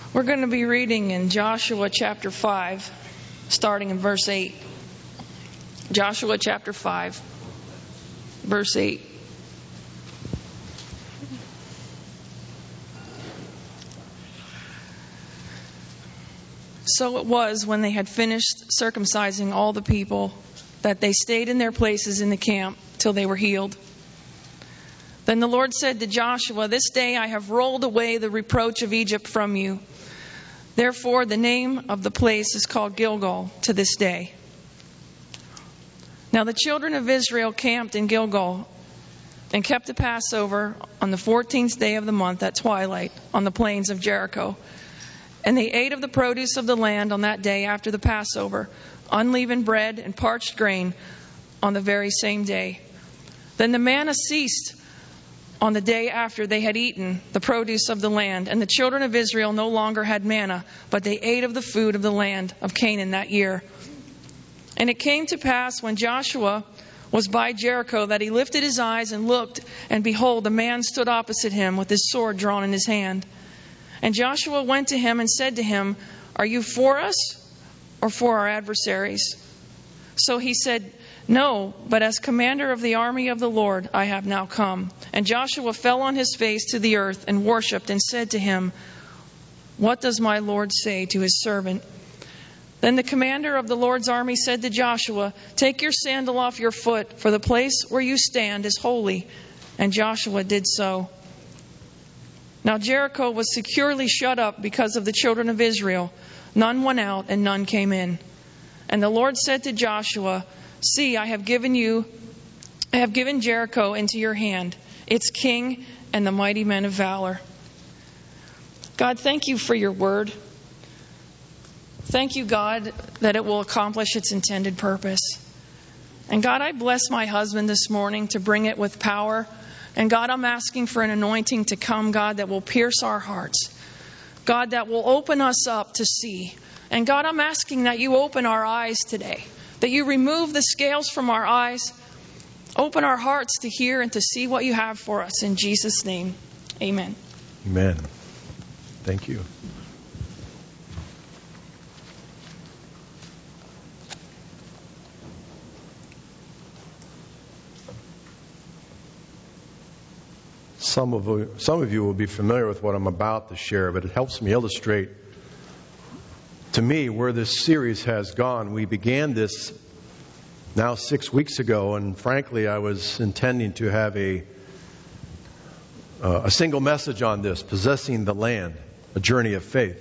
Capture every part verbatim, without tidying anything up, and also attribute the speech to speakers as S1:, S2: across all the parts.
S1: We're going to be reading in Joshua chapter five, starting in verse eight. Joshua chapter five, verse eight. So it was, when they had finished circumcising all the people, that they stayed in their places in the camp till they were healed. Then the Lord said to Joshua, "This day I have rolled away the reproach of Egypt from you." Therefore the name of the place is called Gilgal to this day. Now the children of Israel camped in Gilgal and kept the Passover on the fourteenth day of the month at twilight on the plains of Jericho. And they ate of the produce of the land on that day after the Passover, unleavened bread and parched grain on the very same day. Then the manna ceased on the day after they had eaten the produce of the land, and the children of Israel no longer had manna, but they ate of the food of the land of Canaan that year. And it came to pass, when Joshua was by Jericho, that he lifted his eyes and looked, and behold, a man stood opposite him with his sword drawn in his hand. And Joshua went to him and said to him, "Are you for us or for our adversaries?" So he said, "No, but as commander of the army of the Lord I have now come." And Joshua fell on his face to the earth and worshipped and said to him, "What does my Lord say to his servant?" Then the commander of the Lord's army said to Joshua, "Take your sandal off your foot, for the place where you stand is holy." And Joshua did so. Now Jericho was securely shut up because of the children of Israel. None went out and none came in. And the Lord said to Joshua, "See, I have given you, I have given Jericho into your hand, its king and the mighty men of valor." God, thank you for your word. Thank you, God, that it will accomplish its intended purpose. And God, I bless my husband this morning to bring it with power. And God, I'm asking for an anointing to come, God, that will pierce our hearts. God, that will open us up to see. And God, I'm asking that you open our eyes today. That you remove the scales from our eyes. Open our hearts to hear and to see what you have for us. In Jesus' name, amen.
S2: Amen. Thank you. Some of you, some of you will be familiar with what I'm about to share, but it helps me illustrate to me where this series has gone. We began this now six weeks ago, and frankly, I was intending to have a uh, a single message on this: possessing the land, a journey of faith.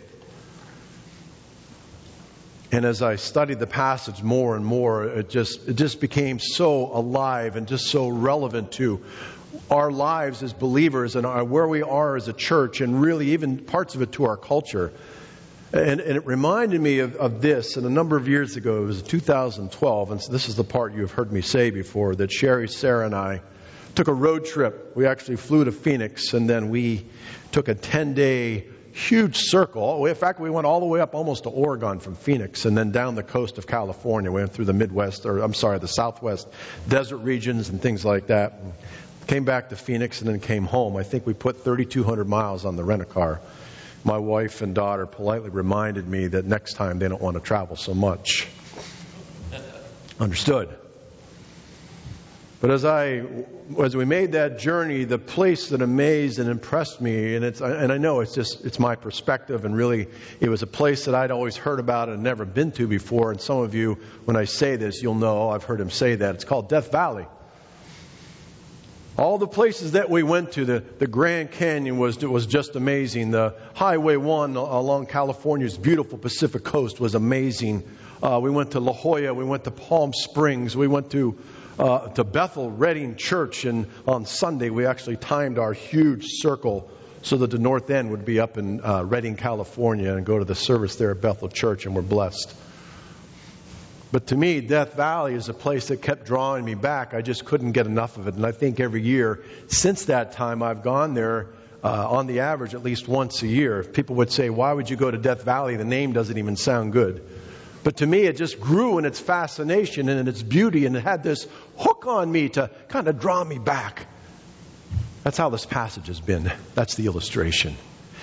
S2: And as I studied the passage more and more, it just it just became so alive and just so relevant to our lives as believers and our, where we are as a church, and really even parts of it to our culture. And, and it reminded me of, of this. And a number of years ago, it was two thousand twelve, and so this is the part you have heard me say before, that Sherry, Sarah, and I took a road trip. We actually flew to Phoenix, and then we took a ten-day huge circle. In fact, we went all the way up almost to Oregon from Phoenix, and then down the coast of California. We went through the Midwest, or I'm sorry, the Southwest desert regions and things like that. Came back to Phoenix and then came home. I think we put thirty-two hundred miles on the rent-a-car. My wife and daughter politely reminded me that next time they don't want to travel so much. Understood. But as I, as we made that journey, the place that amazed and impressed me, and it's, and I know it's just, it's my perspective, and really, it was a place that I'd always heard about and never been to before. And some of you, when I say this, you'll know I've heard him say that. It's called Death Valley. All the places that we went to, the, the Grand Canyon was was just amazing. The Highway one along California's beautiful Pacific coast was amazing. Uh, we went to La Jolla. We went to Palm Springs. We went to uh, to Bethel Redding Church. And on Sunday, we actually timed our huge circle so that the north end would be up in uh, Redding, California, and go to the service there at Bethel Church, and we're blessed. But to me, Death Valley is a place that kept drawing me back. I just couldn't get enough of it. And I think every year since that time, I've gone there uh, on the average at least once a year. If people would say, "Why would you go to Death Valley?" The name doesn't even sound good. But to me, it just grew in its fascination and in its beauty, and it had this hook on me to kind of draw me back. That's how this passage has been. That's the illustration.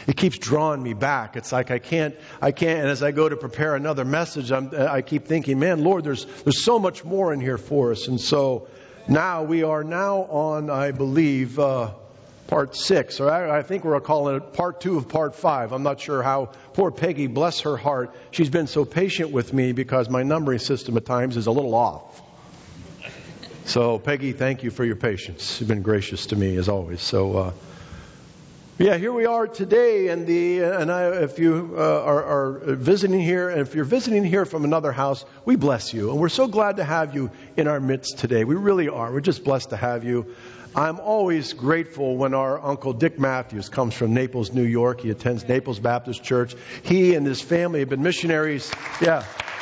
S2: it keeps drawing me back. It's like I can't, I can't, and as I go to prepare another message, I'm, I keep thinking, man, Lord, there's, there's so much more in here for us. And so now we are now on, I believe, uh, part six, or I, I think we're calling it part two of part five. I'm not sure how. Poor Peggy, bless her heart, she's been so patient with me because my numbering system at times is a little off. So, Peggy, thank you for your patience. You've been gracious to me as always. So, uh, yeah, here we are today, and the and I, if you uh, are, are visiting here, and if you're visiting here from another house, we bless you, and we're so glad to have you in our midst today. We really are. We're just blessed to have you. I'm always grateful when our Uncle Dick Matthews comes from Naples, New York. He attends Naples Baptist Church. He and his family have been missionaries. Yeah.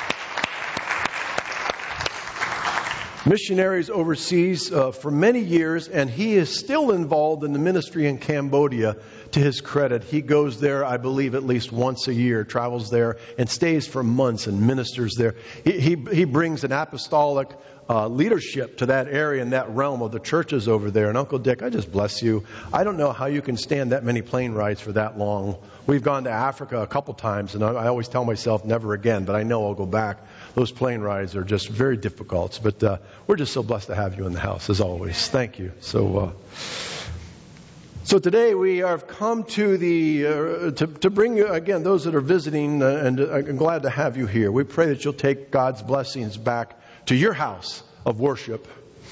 S2: Missionaries overseas uh, for many years, and he is still involved in the ministry in Cambodia. To his credit, he goes there, I believe, at least once a year, travels there and stays for months and ministers there. He he, he brings an apostolic uh, leadership to that area and that realm of the churches over there. And Uncle Dick, I just bless you. I don't know how you can stand that many plane rides for that long. We've gone to Africa a couple times, and I, I always tell myself never again, but I know I'll go back. Those plane rides are just very difficult. But uh, we're just so blessed to have you in the house, as always. Thank you. So uh, so today we have come to the uh, to, to bring you, again, those that are visiting, uh, and uh, I'm glad to have you here. We pray that you'll take God's blessings back to your house of worship.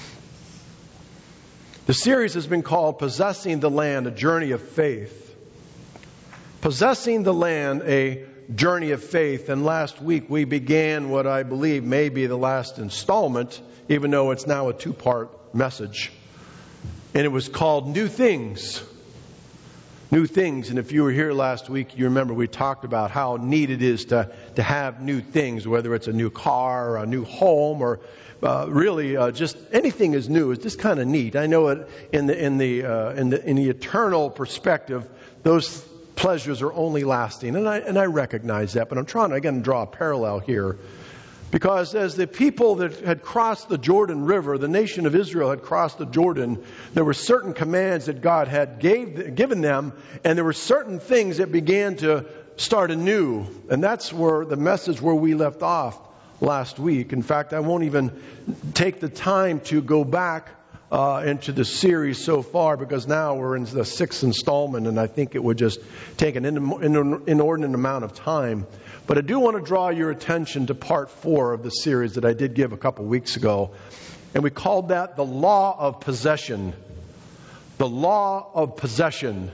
S2: The series has been called Possessing the Land, a Journey of Faith. Possessing the Land, a Journey of Faith. And last week we began what I believe may be the last installment, even though it's now a two-part message. And it was called New Things. New Things. And if you were here last week, you remember we talked about how neat it is to, to have new things, whether it's a new car or a new home or uh, really uh, just anything is new. It's just kind of neat. I know it in the in the uh, in the in the eternal perspective, those pleasures are only lasting, and I and I recognize that. But I'm trying to again draw a parallel here, because as the people that had crossed the Jordan River, the nation of Israel had crossed the Jordan, there were certain commands that God had gave given them, and there were certain things that began to start anew, and that's where the message where we left off last week. In fact, I won't even take the time to go back Uh, into the series so far, because now we're in the sixth installment, and I think it would just take an inordinate amount of time. But I do want to draw your attention to part four of the series that I did give a couple weeks ago, and we called that the law of possession. The law of possession.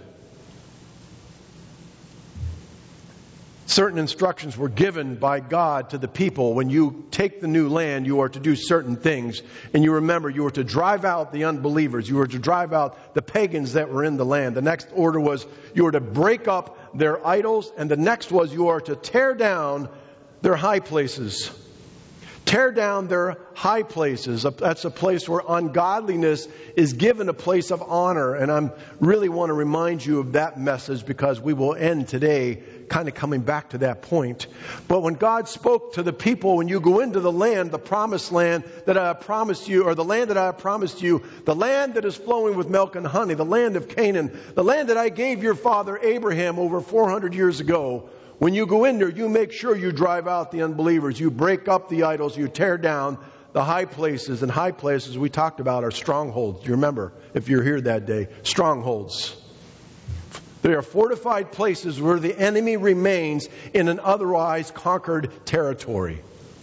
S2: Certain instructions were given by God to the people. When you take the new land, you are to do certain things. And you remember, you were to drive out the unbelievers. You were to drive out the pagans that were in the land. The next order was you were to break up their idols. And the next was you are to tear down their high places. Tear down their high places. That's a place where ungodliness is given a place of honor. And I really want to remind you of that message, because we will end today kind of coming back to that point. But when God spoke to the people, when you go into the land, the promised land that I have promised you, or the land that I have promised you, the land that is flowing with milk and honey, the land of Canaan, the land that I gave your father Abraham over four hundred years ago, when you go in there, you make sure you drive out the unbelievers. You break up the idols. You tear down the high places. And high places we talked about are strongholds. You remember, if you're here that day, strongholds. They are fortified places where the enemy remains in an otherwise conquered territory.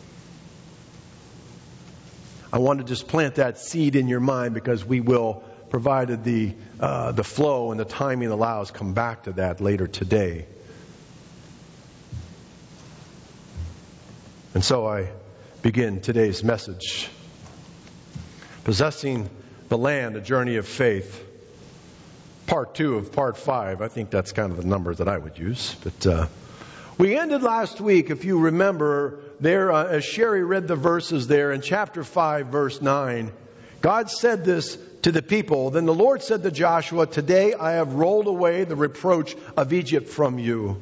S2: I want to just plant that seed in your mind, because we will, provided the uh, the flow and the timing allows, come back to that later today. And so I begin today's message. Possessing the Land, a Journey of Faith. Part two of part five. I think that's kind of the number that I would use. But uh, we ended last week, if you remember, there, uh, as Sherry read the verses there in chapter five, verse nine. God said this to the people. Then the Lord said to Joshua, "Today I have rolled away the reproach of Egypt from you."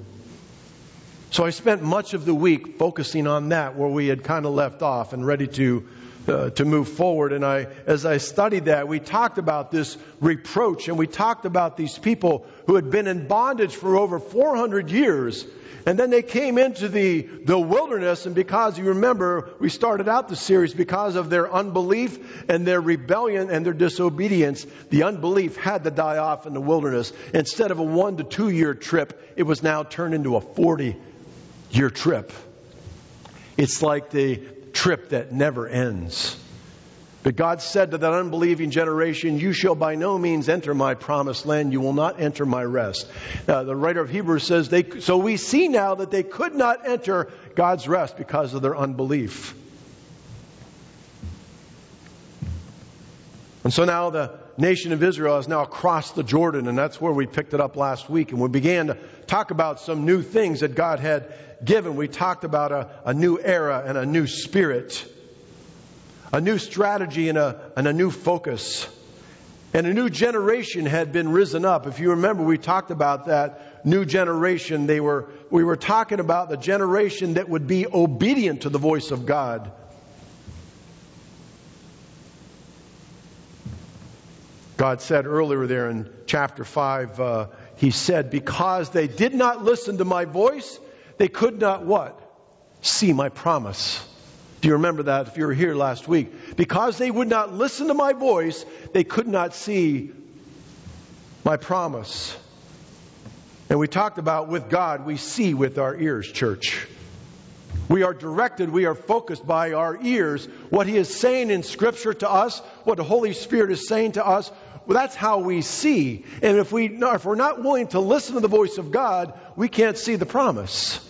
S2: So I spent much of the week focusing on that, where we had kind of left off, and ready to uh, to move forward. And I, as I studied that, we talked about this reproach, and we talked about these people who had been in bondage for over four hundred years. And then they came into the, the wilderness, and because you remember, we started out the series because of their unbelief and their rebellion and their disobedience, the unbelief had to die off in the wilderness. Instead of a one to two year trip, it was now turned into a forty year trip. It's like the trip that never ends. But God said to that unbelieving generation, you shall by no means enter my promised land. You will not enter my rest. Now, the writer of Hebrews says, they, so we see now that they could not enter God's rest because of their unbelief. And so now the nation of Israel has now crossed the Jordan, and that's where we picked it up last week. And we began to talk about some new things that God had given. We talked about a, a new era and a new spirit. A new strategy and a, and a new focus. And a new generation had been risen up. If you remember, we talked about that new generation. They were, we were talking about the generation that would be obedient to the voice of God. God said earlier there in chapter five, uh, He said, because they did not listen to my voice, they could not what? See my promise. Do you remember that if you were here last week? Because they would not listen to my voice, they could not see my promise. And we talked about with God, we see with our ears, church. We are directed, we are focused by our ears. What He is saying in Scripture to us, what the Holy Spirit is saying to us, well, that's how we see. And if, we, if we're not willing to listen to the voice of God, we can't see the promise.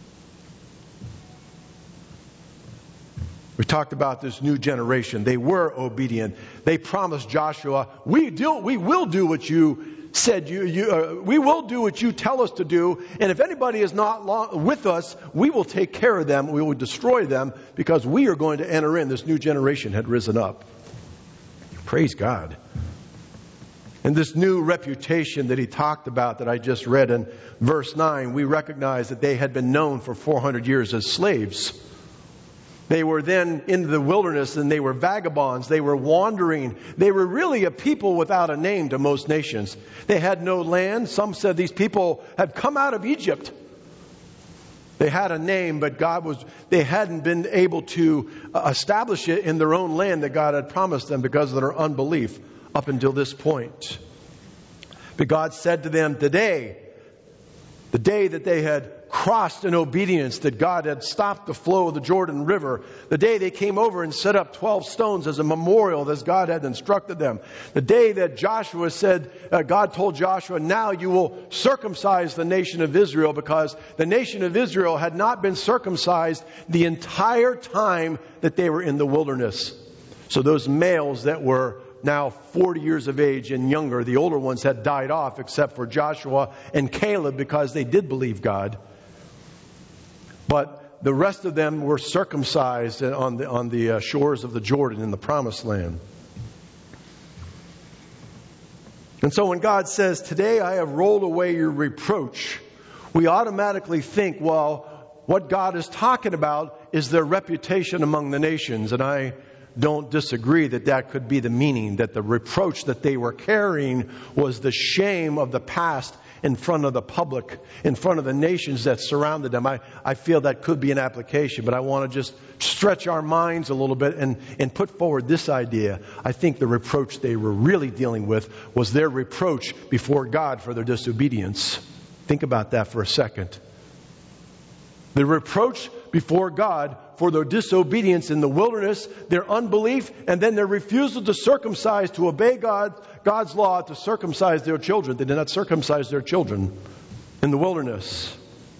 S2: We talked about this new generation. They were obedient. They promised Joshua, we do, we will do what you said. You, you, uh, we will do what you tell us to do. And if anybody is not long, with us, we will take care of them. We will destroy them because we are going to enter in. This new generation had risen up. Praise God. And this new reputation that he talked about that I just read in verse nine, we recognize that they had been known for four hundred years as slaves. They were then in the wilderness and they were vagabonds. They were wandering. They were really a people without a name to most nations. They had no land. Some said these people had come out of Egypt. They had a name, but God was, they hadn't been able to establish it in their own land that God had promised them because of their unbelief up until this point. But God said to them, today, the day that they had crossed in obedience, that God had stopped the flow of the Jordan River, the day they came over and set up twelve stones as a memorial as God had instructed them, the day that Joshua said, uh, God told Joshua, now you will circumcise the nation of Israel, because the nation of Israel had not been circumcised the entire time that they were in the wilderness. So those males that were now forty years of age and younger, the older ones had died off except for Joshua and Caleb because they did believe God. But the rest of them were circumcised on the, on the shores of the Jordan in the Promised Land. And so when God says, today I have rolled away your reproach, we automatically think, well, what God is talking about is their reputation among the nations. And I don't disagree that that could be the meaning, that the reproach that they were carrying was the shame of the past in front of the public, in front of the nations that surrounded them. I, I feel that could be an application, but I want to just stretch our minds a little bit and, and put forward this idea. I think the reproach they were really dealing with was their reproach before God for their disobedience. Think about that for a second. The reproach before God for their disobedience in the wilderness, their unbelief, and then their refusal to circumcise, to obey God, God's law, to circumcise their children. They did not circumcise their children in the wilderness.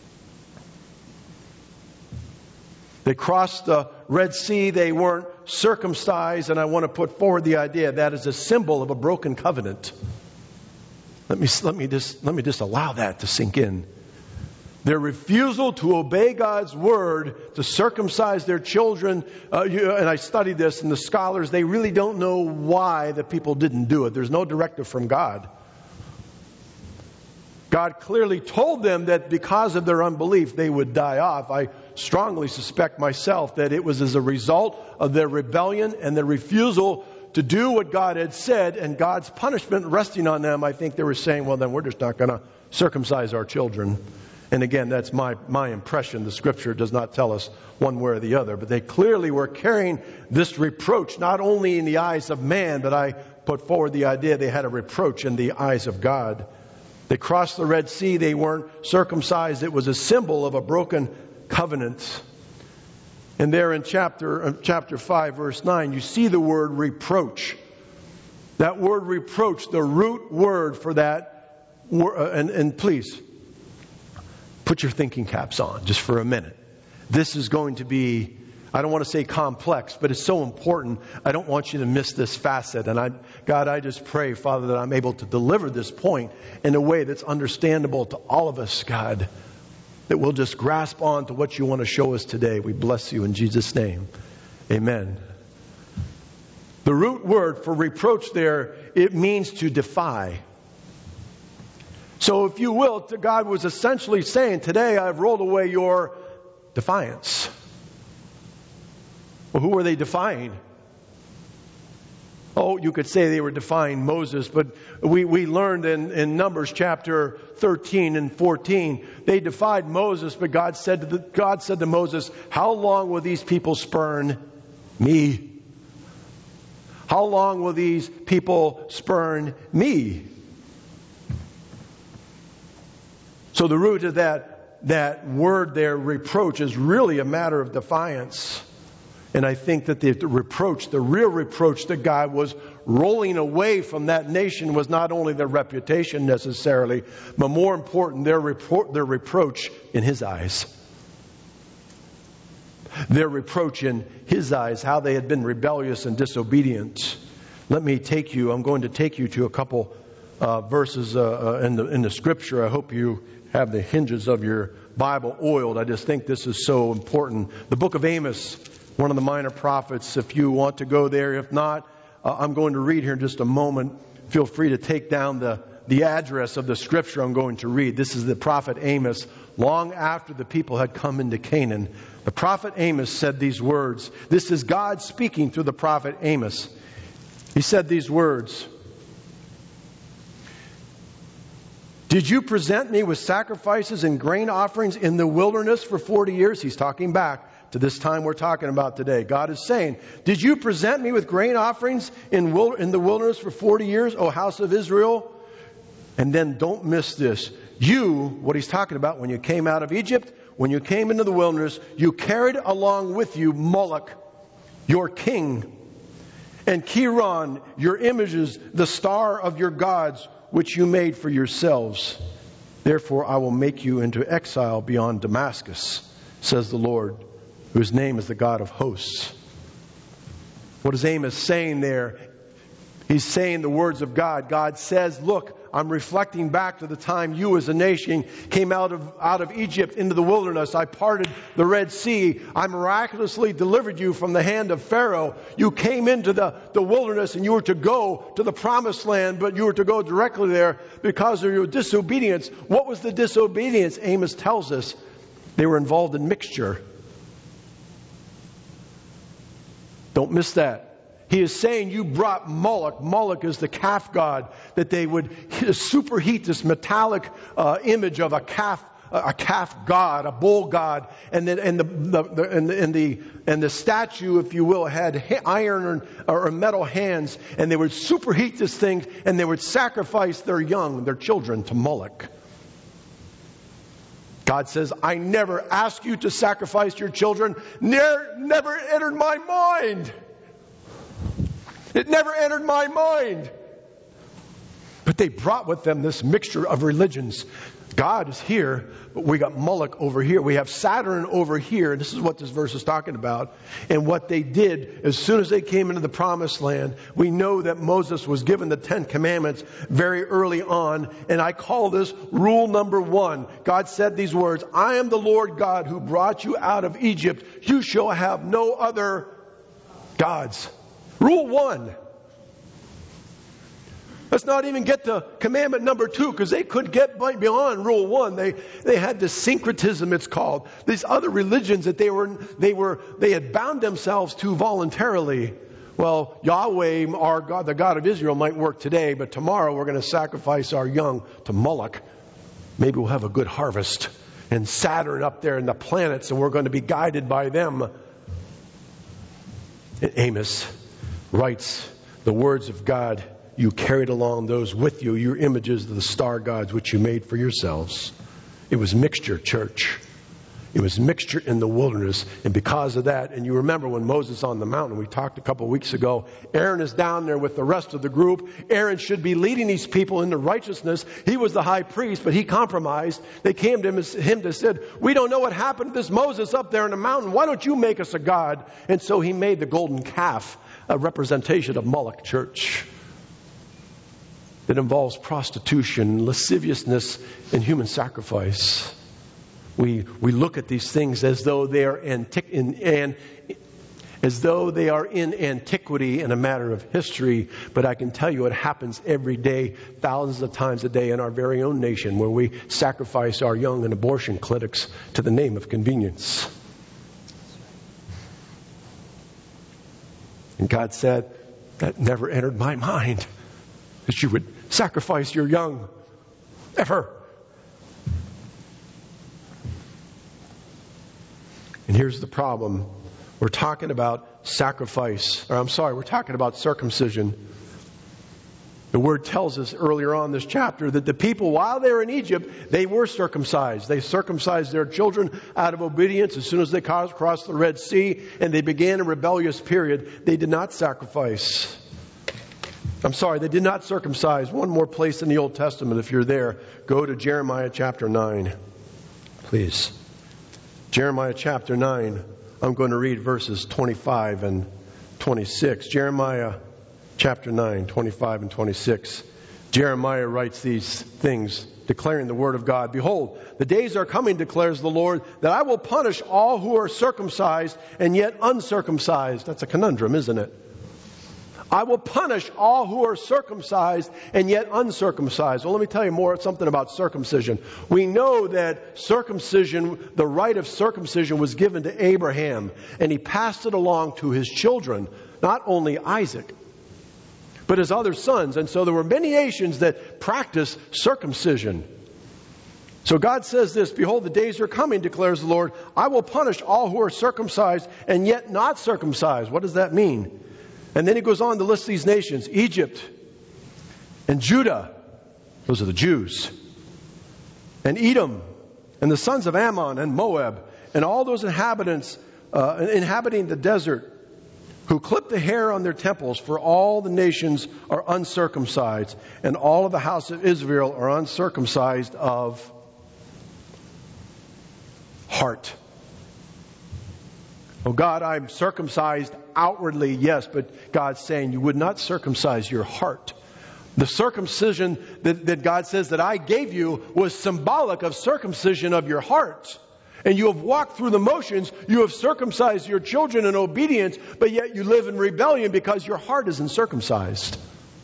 S2: They crossed the Red Sea. They weren't circumcised. And I want to put forward the idea that is a symbol of a broken covenant. Let me, let me just, let me just allow that to sink in. Their refusal to obey God's word, to circumcise their children, uh, you, and I studied this, and the scholars, they really don't know why the people didn't do it. There's no directive from God. God clearly told them that because of their unbelief, they would die off. I strongly suspect myself that it was as a result of their rebellion and their refusal to do what God had said, and God's punishment resting on them. I think they were saying, well, then we're just not going to circumcise our children. And again, that's my, my impression. The Scripture does not tell us one way or the other. But they clearly were carrying this reproach, not only in the eyes of man, but I put forward the idea they had a reproach in the eyes of God. They crossed the Red Sea. They weren't circumcised. It was a symbol of a broken covenant. And there in chapter, chapter five, verse nine, you see the word reproach. That word reproach, the root word for that, and, and please, put your thinking caps on just for a minute. This is going to be, I don't want to say complex, but it's so important. I don't want you to miss this facet. And I, God, I just pray, Father, that I'm able to deliver this point in a way that's understandable to all of us, God, that we'll just grasp on to what you want to show us today. We bless you in Jesus' name. Amen. The root word for reproach there, it means to defy. So if you will, God was essentially saying, today I've rolled away your defiance. Well, who were they defying? Oh, you could say they were defying Moses, but we, we learned in, in Numbers chapter thirteen and fourteen, they defied Moses, but God said to the, God said to Moses, how long will these people spurn me? How long will these people spurn me? So the root of that, that word there, reproach, is really a matter of defiance. And I think that the reproach, the real reproach that God was rolling away from that nation was not only their reputation necessarily, but more important, their, repro- their reproach in His eyes. Their reproach in His eyes, how they had been rebellious and disobedient. Let me take you, I'm going to take you to a couple uh, verses uh, uh, in, the, in the Scripture. I hope you have the hinges of your Bible oiled. I just think this is so important. The book of Amos, one of the minor prophets, if you want to go there. If not, uh, I'm going to read here in just a moment. Feel free to take down the, the address of the scripture I'm going to read. This is the prophet Amos, long after the people had come into Canaan. The prophet Amos said these words. This is God speaking through the prophet Amos. He said these words. Did you present me with sacrifices and grain offerings in the wilderness for forty years? He's talking back to this time we're talking about today. God is saying, did you present me with grain offerings in, wil- in the wilderness for forty years, O house of Israel? And then don't miss this. You, what he's talking about, when you came out of Egypt, when you came into the wilderness, you carried along with you Moloch, your king, and Chiron, your images, the star of your gods, which you made for yourselves. Therefore I will make you into exile beyond Damascus, says the Lord, whose name is the God of hosts. What is Amos saying there? He's saying the words of God. God says, look, I'm reflecting back to the time you as a nation came out of, out of Egypt into the wilderness. I parted the Red Sea. I miraculously delivered you from the hand of Pharaoh. You came into the, the wilderness and you were to go to the promised land, but you were to go directly there because of your disobedience. What was the disobedience? Amos tells us they were involved in mixture. Don't miss that. He is saying you brought Moloch. Moloch is the calf god, that they would superheat this metallic uh, image of a calf, a calf god, a bull god, and then and the, the, the and the and the and the statue, if you will, had iron or, or metal hands, and they would superheat this thing, and they would sacrifice their young, their children, to Moloch. God says, I never asked you to sacrifice your children. Never, never entered my mind. It never entered my mind. But they brought with them this mixture of religions. God is here, but we got Moloch over here. We have Saturn over here. And this is what this verse is talking about. And what they did, as soon as they came into the promised land, we know that Moses was given the Ten Commandments very early on. And I call this rule number one. God said these words, I am the Lord God who brought you out of Egypt. You shall have no other gods. Rule one. Let's not even get to commandment number two, because they couldn't get beyond rule one. They they had this syncretism, it's called. These other religions that they were they were they had bound themselves to voluntarily. Well, Yahweh, our God, the God of Israel, might work today, but tomorrow we're going to sacrifice our young to Moloch. Maybe we'll have a good harvest. And Saturn up there in the planets, and we're going to be guided by them. And Amos writes the words of God. You carried along those with you, your images of the star gods which you made for yourselves. It was mixture, church. It was mixture in the wilderness. And because of that, and you remember when Moses on the mountain, we talked a couple of weeks ago, Aaron is down there with the rest of the group. Aaron should be leading these people into righteousness. He was the high priest, but he compromised. They came to him, him to said, we don't know what happened to this Moses up there in the mountain. Why don't you make us a god? And so he made the golden calf a representation of Moloch, church. That involves prostitution, lasciviousness, and human sacrifice. We we look at these things as though they are antiqu- in, and as though they are in antiquity and a matter of history. But I can tell you it happens every day, thousands of times a day in our very own nation, where we sacrifice our young in abortion clinics to the name of convenience. And God said, that never entered my mind, that you would sacrifice your young. Ever. And here's the problem. We're talking about sacrifice. Or I'm sorry, we're talking about circumcision. The Word tells us earlier on in this chapter that the people, while they were in Egypt, they were circumcised. They circumcised their children out of obedience as soon as they crossed the Red Sea, and they began a rebellious period. They did not sacrifice. I'm sorry, they did not circumcise. One more place in the Old Testament, if you're there, go to Jeremiah chapter nine, please. Jeremiah chapter nine, I'm going to read verses twenty-five and twenty-six. Jeremiah chapter nine, twenty-five and twenty-six. Jeremiah writes these things, declaring the word of God. Behold, the days are coming, declares the Lord, that I will punish all who are circumcised and yet uncircumcised. That's a conundrum, isn't it? I will punish all who are circumcised and yet uncircumcised. Well, let me tell you more something about circumcision. We know that circumcision, the rite of circumcision was given to Abraham, and he passed it along to his children, not only Isaac, but his other sons. And so there were many nations that practiced circumcision. So God says this, behold, the days are coming, declares the Lord. I will punish all who are circumcised and yet not circumcised. What does that mean? And then he goes on to list these nations, Egypt and Judah, those are the Jews, and Edom, and the sons of Ammon and Moab, and all those inhabitants uh, inhabiting the desert, who clip the hair on their temples, for all the nations are uncircumcised, and all of the house of Israel are uncircumcised of heart. Oh God, I'm circumcised outwardly, yes, but God's saying you would not circumcise your heart. The circumcision that, that God says that I gave you was symbolic of circumcision of your heart. And you have walked through the motions, you have circumcised your children in obedience, but yet you live in rebellion because your heart isn't circumcised.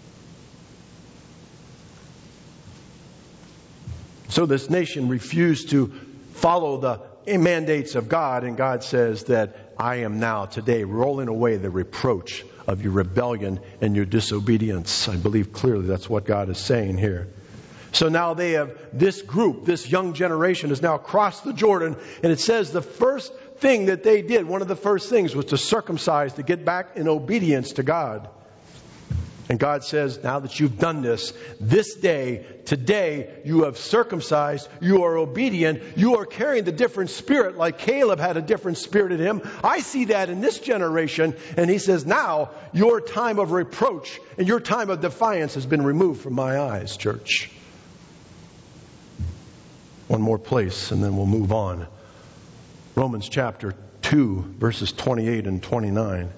S2: So this nation refused to follow the mandates of God, and God says that I am now today rolling away the reproach of your rebellion and your disobedience. I believe clearly that's what God is saying here. So now they have, this group, this young generation has now crossed the Jordan, and it says the first thing that they did, one of the first things was to circumcise, to get back in obedience to God. And God says, now that you've done this, this day, today, you have circumcised, you are obedient, you are carrying the different spirit, like Caleb had a different spirit in him. I see that in this generation. And he says, now your time of reproach and your time of defiance has been removed from my eyes, church. One more place and then we'll move on. Romans chapter two, verses twenty-eight and twenty-nine.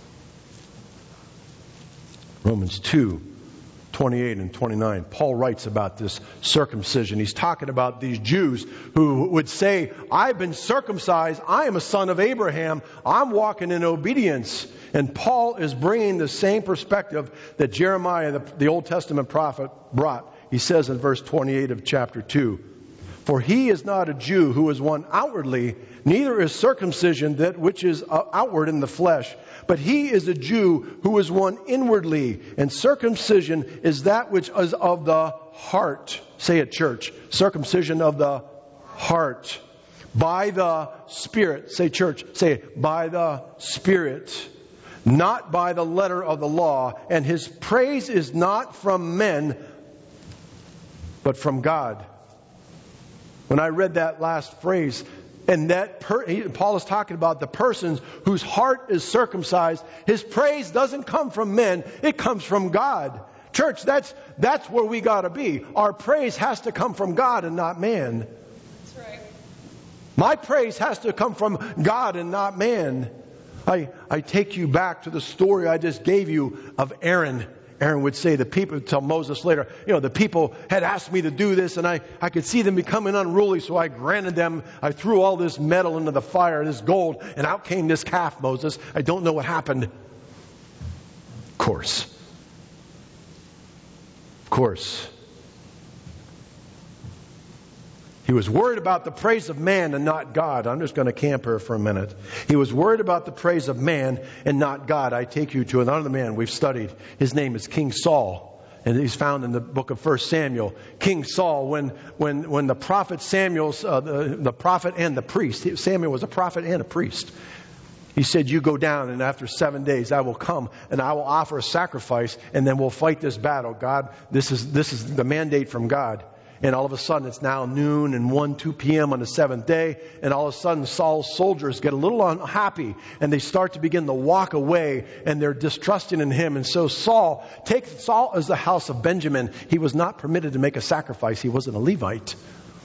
S2: Romans two, twenty-eight and twenty-nine. Paul writes about this circumcision. He's talking about these Jews who would say, I've been circumcised. I am a son of Abraham. I'm walking in obedience. And Paul is bringing the same perspective that Jeremiah, the, the Old Testament prophet, brought. He says in verse twenty-eight of chapter two, "For he is not a Jew who is one outwardly, neither is circumcision that which is outward in the flesh, but he is a Jew who is one inwardly, and circumcision is that which is of the heart." Say it, church. Circumcision of the heart. By the Spirit. Say, church. Say it. By the Spirit. Not by the letter of the law. And his praise is not from men, but from God. When I read that last phrase, and that per, he, Paul is talking about the persons whose heart is circumcised, his praise doesn't come from men, it comes from God. Church, that's that's where we got to be. Our praise has to come from God and not man.
S1: That's right.
S2: My praise has to come from God and not man. I, I take you back to the story I just gave you of Aaron. Aaron would say, the people, tell Moses later, you know, the people had asked me to do this, and I, I could see them becoming unruly, so I granted them, I threw all this metal into the fire, this gold, and out came this calf, Moses. I don't know what happened. Of course. Of course. He was worried about the praise of man and not God. I'm just going to camp here for a minute. He was worried about the praise of man and not God. I take you to another man we've studied. His name is King Saul. And he's found in the book of First Samuel. King Saul, when when when the prophet Samuel, uh, the, the prophet and the priest, Samuel was a prophet and a priest. He said, "You go down, and after seven days I will come and I will offer a sacrifice, and then we'll fight this battle. God, this is this is the mandate from God." And all of a sudden it's now noon and one, two p.m. on the seventh day. And all of a sudden Saul's soldiers get a little unhappy and they start to begin to walk away and they're distrusting in him. And so Saul, take Saul as the house of Benjamin. He was not permitted to make a sacrifice. He wasn't a Levite.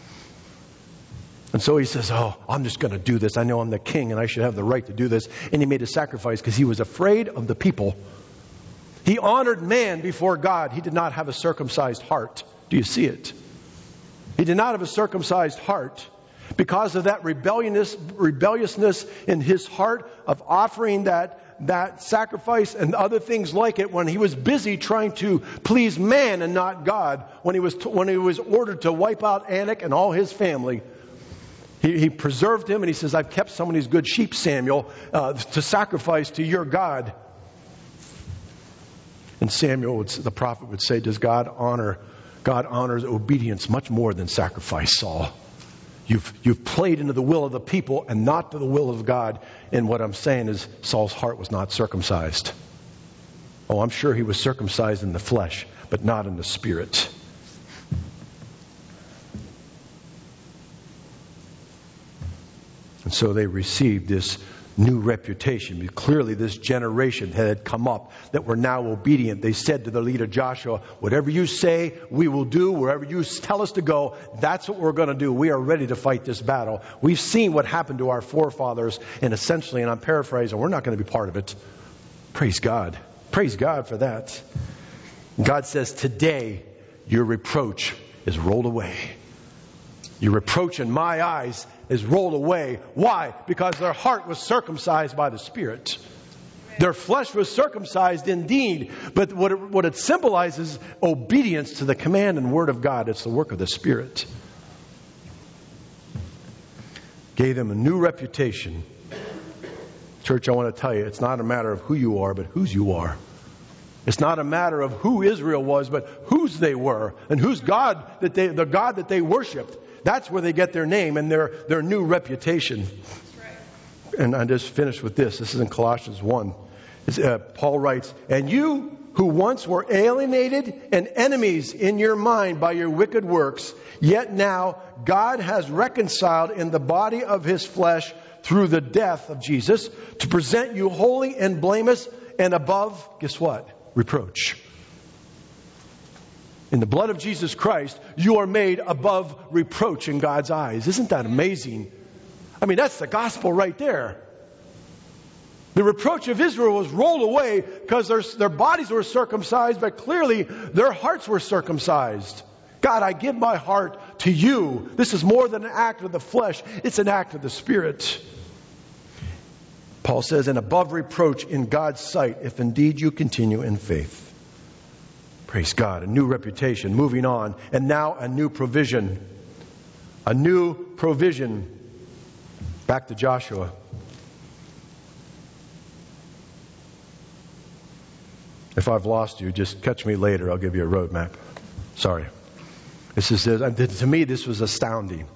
S2: And so he says, "Oh, I'm just going to do this. I know I'm the king and I should have the right to do this." And he made a sacrifice because he was afraid of the people. He honored man before God. He did not have a circumcised heart. Do you see it? He did not have a circumcised heart. Because of that rebelliousness, rebelliousness in his heart of offering that, that sacrifice and other things like it, when he was busy trying to please man and not God, when he was, when he was ordered to wipe out Anak and all his family, he, he preserved him and he says, "I've kept some of these good sheep, Samuel, uh, to sacrifice to your God." And Samuel, would, the prophet, would say, "Does God honor God honors obedience much more than sacrifice, Saul. You've, you've played into the will of the people and not to the will of God." And what I'm saying is Saul's heart was not circumcised. Oh, I'm sure he was circumcised in the flesh, but not in the spirit. And so they received this new reputation. Clearly this generation had come up that were now obedient. They said to the leader Joshua, "Whatever you say, we will do. Wherever you tell us to go, that's what we're going to do. We are ready to fight this battle. We've seen what happened to our forefathers, and essentially, and I'm paraphrasing, we're not going to be part of it." Praise God. Praise God for that. God says, "Today your reproach is rolled away." Your reproach in my eyes is rolled away. Why? Because their heart was circumcised by the Spirit. Their flesh was circumcised indeed, but what it, what it symbolizes, obedience to the command and word of God. It's the work of the Spirit. Gave them a new reputation. Church, I want to tell you, it's not a matter of who you are, but whose you are. It's not a matter of who Israel was, but whose they were, and whose God that they, the God that they worshipped. That's where they get their name and their, their new reputation. Right. And I just finished with this. This is in Colossians one. Uh, Paul writes, "And you who once were alienated and enemies in your mind by your wicked works, yet now God has reconciled in the body of his flesh through the death of Jesus to present you holy and blameless and above," guess what? Reproach. In the blood of Jesus Christ, you are made above reproach in God's eyes. Isn't that amazing? I mean, that's the gospel right there. The reproach of Israel was rolled away because their, their bodies were circumcised, but clearly their hearts were circumcised. God, I give my heart to you. This is more than an act of the flesh. It's an act of the Spirit. Paul says, and above reproach in God's sight, if indeed you continue in faith. Praise God. A new reputation. Moving on. And now a new provision. A new provision. Back to Joshua. If I've lost you, just catch me later. I'll give you a roadmap. Sorry. This is, to me, this was astounding.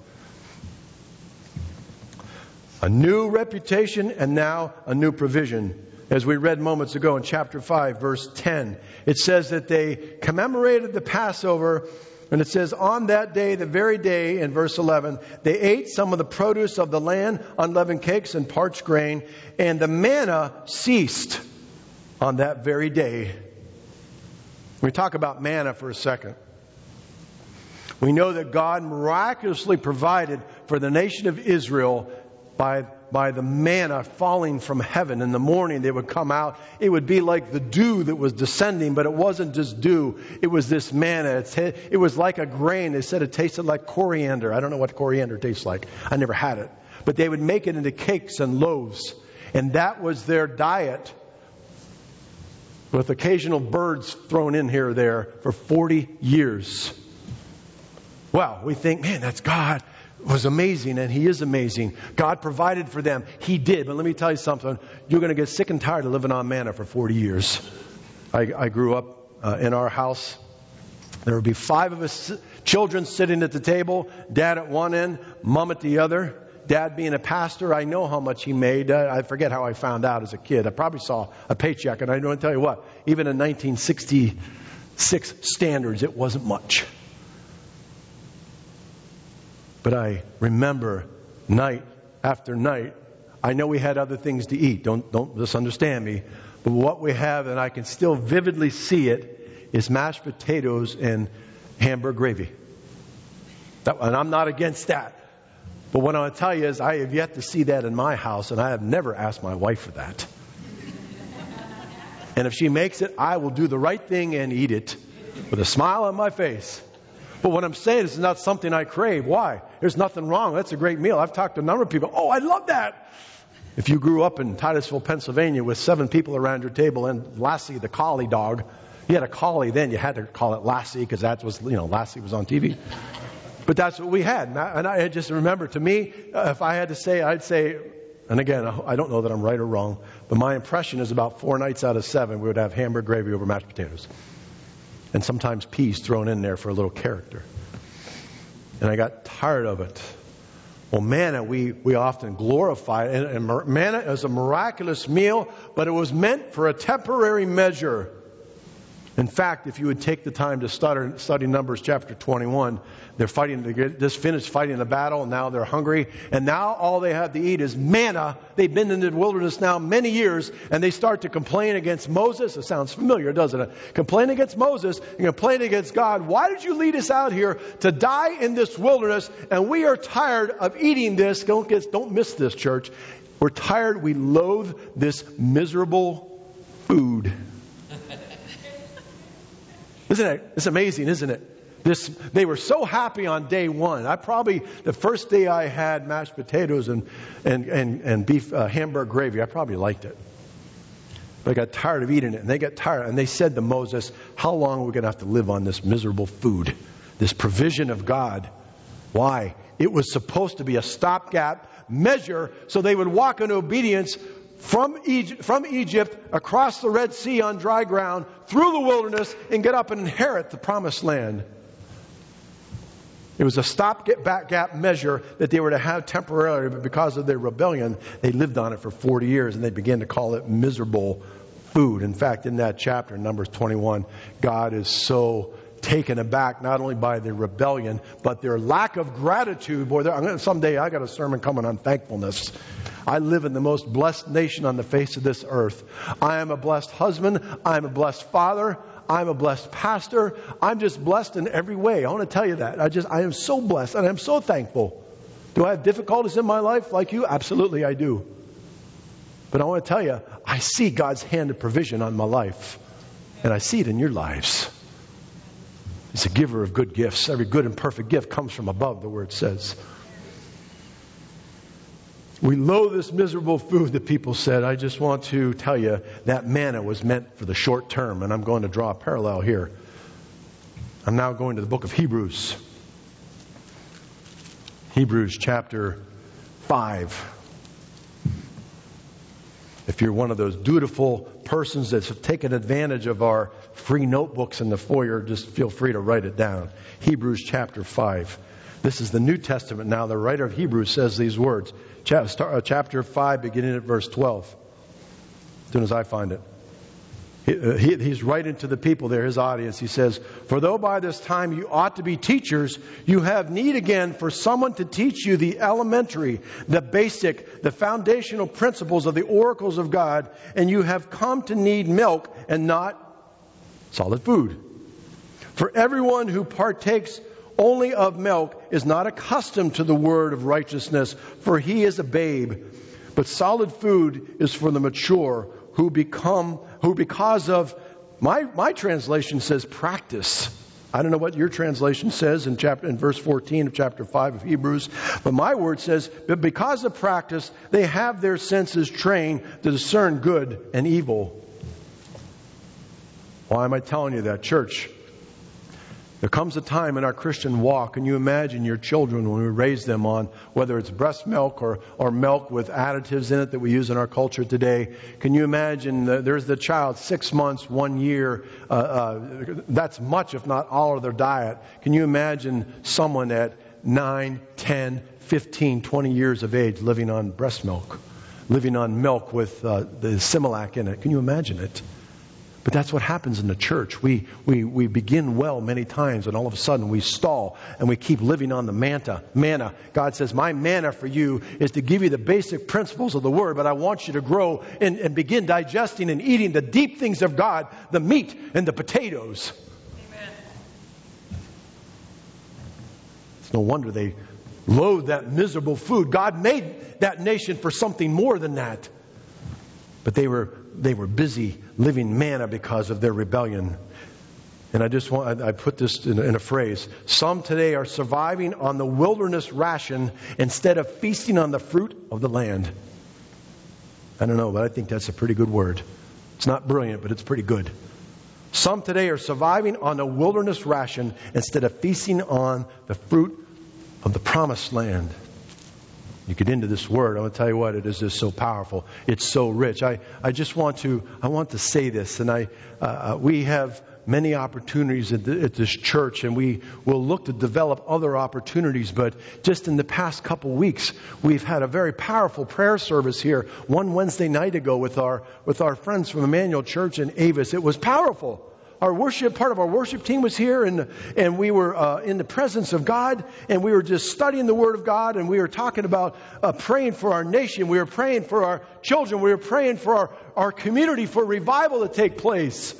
S2: A new reputation and now a new provision. As we read moments ago in chapter five, verse ten, it says that they commemorated the Passover, and it says, on that day, the very day, in verse eleven, they ate some of the produce of the land, unleavened cakes and parched grain, and the manna ceased on that very day. We talk about manna for a second. We know that God miraculously provided for the nation of Israel by, by the manna falling from heaven. In the morning they would come out. It would be like the dew that was descending, but it wasn't just dew. It was this manna. It's, it was like a grain. They said it tasted like coriander. I don't know what coriander tastes like. I never had it. But they would make it into cakes and loaves. And that was their diet, with occasional birds thrown in here or there, for forty years. Well, we think, man, that's God. Was amazing, and He is amazing. God provided for them. He did. But let me tell you something. You're going to get sick and tired of living on manna for forty years. I, I grew up uh, in our house. There would be five of us children sitting at the table. Dad at one end, Mom at the other. Dad being a pastor, I know how much he made. Uh, I forget how I found out as a kid. I probably saw a paycheck, and I don't tell you what. Even in nineteen sixty-six standards, it wasn't much. But I remember night after night. I know we had other things to eat. Don't don't misunderstand me. But what we have, and I can still vividly see it, is mashed potatoes and Hamburg gravy. That, and I'm not against that. But what I want to tell you is I have yet to see that in my house, and I have never asked my wife for that. And if she makes it, I will do the right thing and eat it with a smile on my face. But what I'm saying is it's not something I crave. Why? There's nothing wrong. That's a great meal. I've talked to a number of people. Oh, I love that. If you grew up in Titusville, Pennsylvania with seven people around your table and Lassie, the collie dog, you had a collie then. You had to call it Lassie because that was, you know, Lassie was on T V. But that's what we had. And I just remember, to me, if I had to say, I'd say, and again, I don't know that I'm right or wrong, but my impression is about four nights out of seven, we would have Hamburg gravy over mashed potatoes. And sometimes peas thrown in there for a little character. And I got tired of it. Well, manna, we, we often glorify it. And, and manna is a miraculous meal, but it was meant for a temporary measure. In fact, if you would take the time to study, study Numbers chapter twenty-one, they're fighting to get just finished fighting the battle, and now they're hungry. And now all they have to eat is manna. They've been in the wilderness now many years, and they start to complain against Moses. It sounds familiar, doesn't it? Complain against Moses and complain against God. Why did you lead us out here to die in this wilderness? And we are tired of eating this. Don't get, don't miss this, church. We're tired. We loathe this miserable food. Isn't it? It's amazing, isn't it? This, they were so happy on day one. I probably, the first day I had mashed potatoes and, and, and, and beef uh, Hamburg gravy, I probably liked it. But I got tired of eating it. And they got tired. And they said to Moses, how long are we going to have to live on this miserable food? This provision of God. Why? It was supposed to be a stopgap measure so they would walk in obedience From Egypt, from Egypt, across the Red Sea on dry ground, through the wilderness, and get up and inherit the promised land. It was a stop-gap measure that they were to have temporarily, but because of their rebellion, they lived on it for forty years, and they began to call it miserable food. In fact, in that chapter, Numbers twenty-one, God is so taken aback not only by their rebellion, but their lack of gratitude. Boy, I'm gonna, someday I got a sermon coming on thankfulness. I live in the most blessed nation on the face of this earth. I am a blessed husband. I'm a blessed father. I'm a blessed pastor. I'm just blessed in every way. I want to tell you that. I just, I am so blessed and I'm so thankful. Do I have difficulties in my life like you? Absolutely I do. But I want to tell you, I see God's hand of provision on my life. And I see it in your lives. He's a giver of good gifts. Every good and perfect gift comes from above, the Word says. We loathe this miserable food, the people said. I just want to tell you that manna was meant for the short term, and I'm going to draw a parallel here. I'm now going to the book of Hebrews. Hebrews chapter five. If you're one of those dutiful persons that's taken advantage of our free notebooks in the foyer, just feel free to write it down. Hebrews chapter five. This is the New Testament now. The writer of Hebrews says these words. Chapter five, beginning at verse twelve. As soon as I find it. He, he, he's writing to the people there, his audience. He says, "For though by this time you ought to be teachers, you have need again for someone to teach you the elementary, the basic, the foundational principles of the oracles of God, and you have come to need milk and not solid food. For everyone who partakes only of milk is not accustomed to the word of righteousness, for he is a babe. But solid food is for the mature, who become, who because of, my, my translation says practice. I don't know what your translation says in chapter, in verse fourteen of chapter five of Hebrews, but my word says, but because of practice, they have their senses trained to discern good and evil." Why am I telling you that, church? There comes a time in our Christian walk, and you imagine your children when we raise them on, whether it's breast milk or, or milk with additives in it that we use in our culture today. Can you imagine, the, there's the child, six months, one year, uh, uh, that's much if not all of their diet. Can you imagine someone at nine, ten, fifteen, twenty years of age living on breast milk, living on milk with uh, the Similac in it? Can you imagine it? But that's what happens in the church. We, we, we begin well many times, and all of a sudden we stall, and we keep living on the manta, manna. God says, my manna for you is to give you the basic principles of the Word, but I want you to grow and, and begin digesting and eating the deep things of God, the meat and the potatoes. Amen. It's no wonder they loathe that miserable food. God made that nation for something more than that. But they were they were busy living manna because of their rebellion. And I just want, I put this in, in a phrase. Some today are surviving on the wilderness ration instead of feasting on the fruit of the land. I don't know, but I think that's a pretty good word. It's not brilliant, but it's pretty good. Some today are surviving on the wilderness ration instead of feasting on the fruit of the promised land. You get into this word, I'm going to tell you what, it is just so powerful. It's so rich. I, I just want to, I want to say this, and I, uh, we have many opportunities at, the, at this church, and we will look to develop other opportunities, but just in the past couple weeks, we've had a very powerful prayer service here, one Wednesday night ago with our, with our friends from Emmanuel Church in Avis. It was powerful. Our worship, part of our worship team was here, and and we were uh, in the presence of God, and we were just studying the Word of God, and we were talking about uh, praying for our nation. We were praying for our children. We were praying for our, our community, for revival to take place.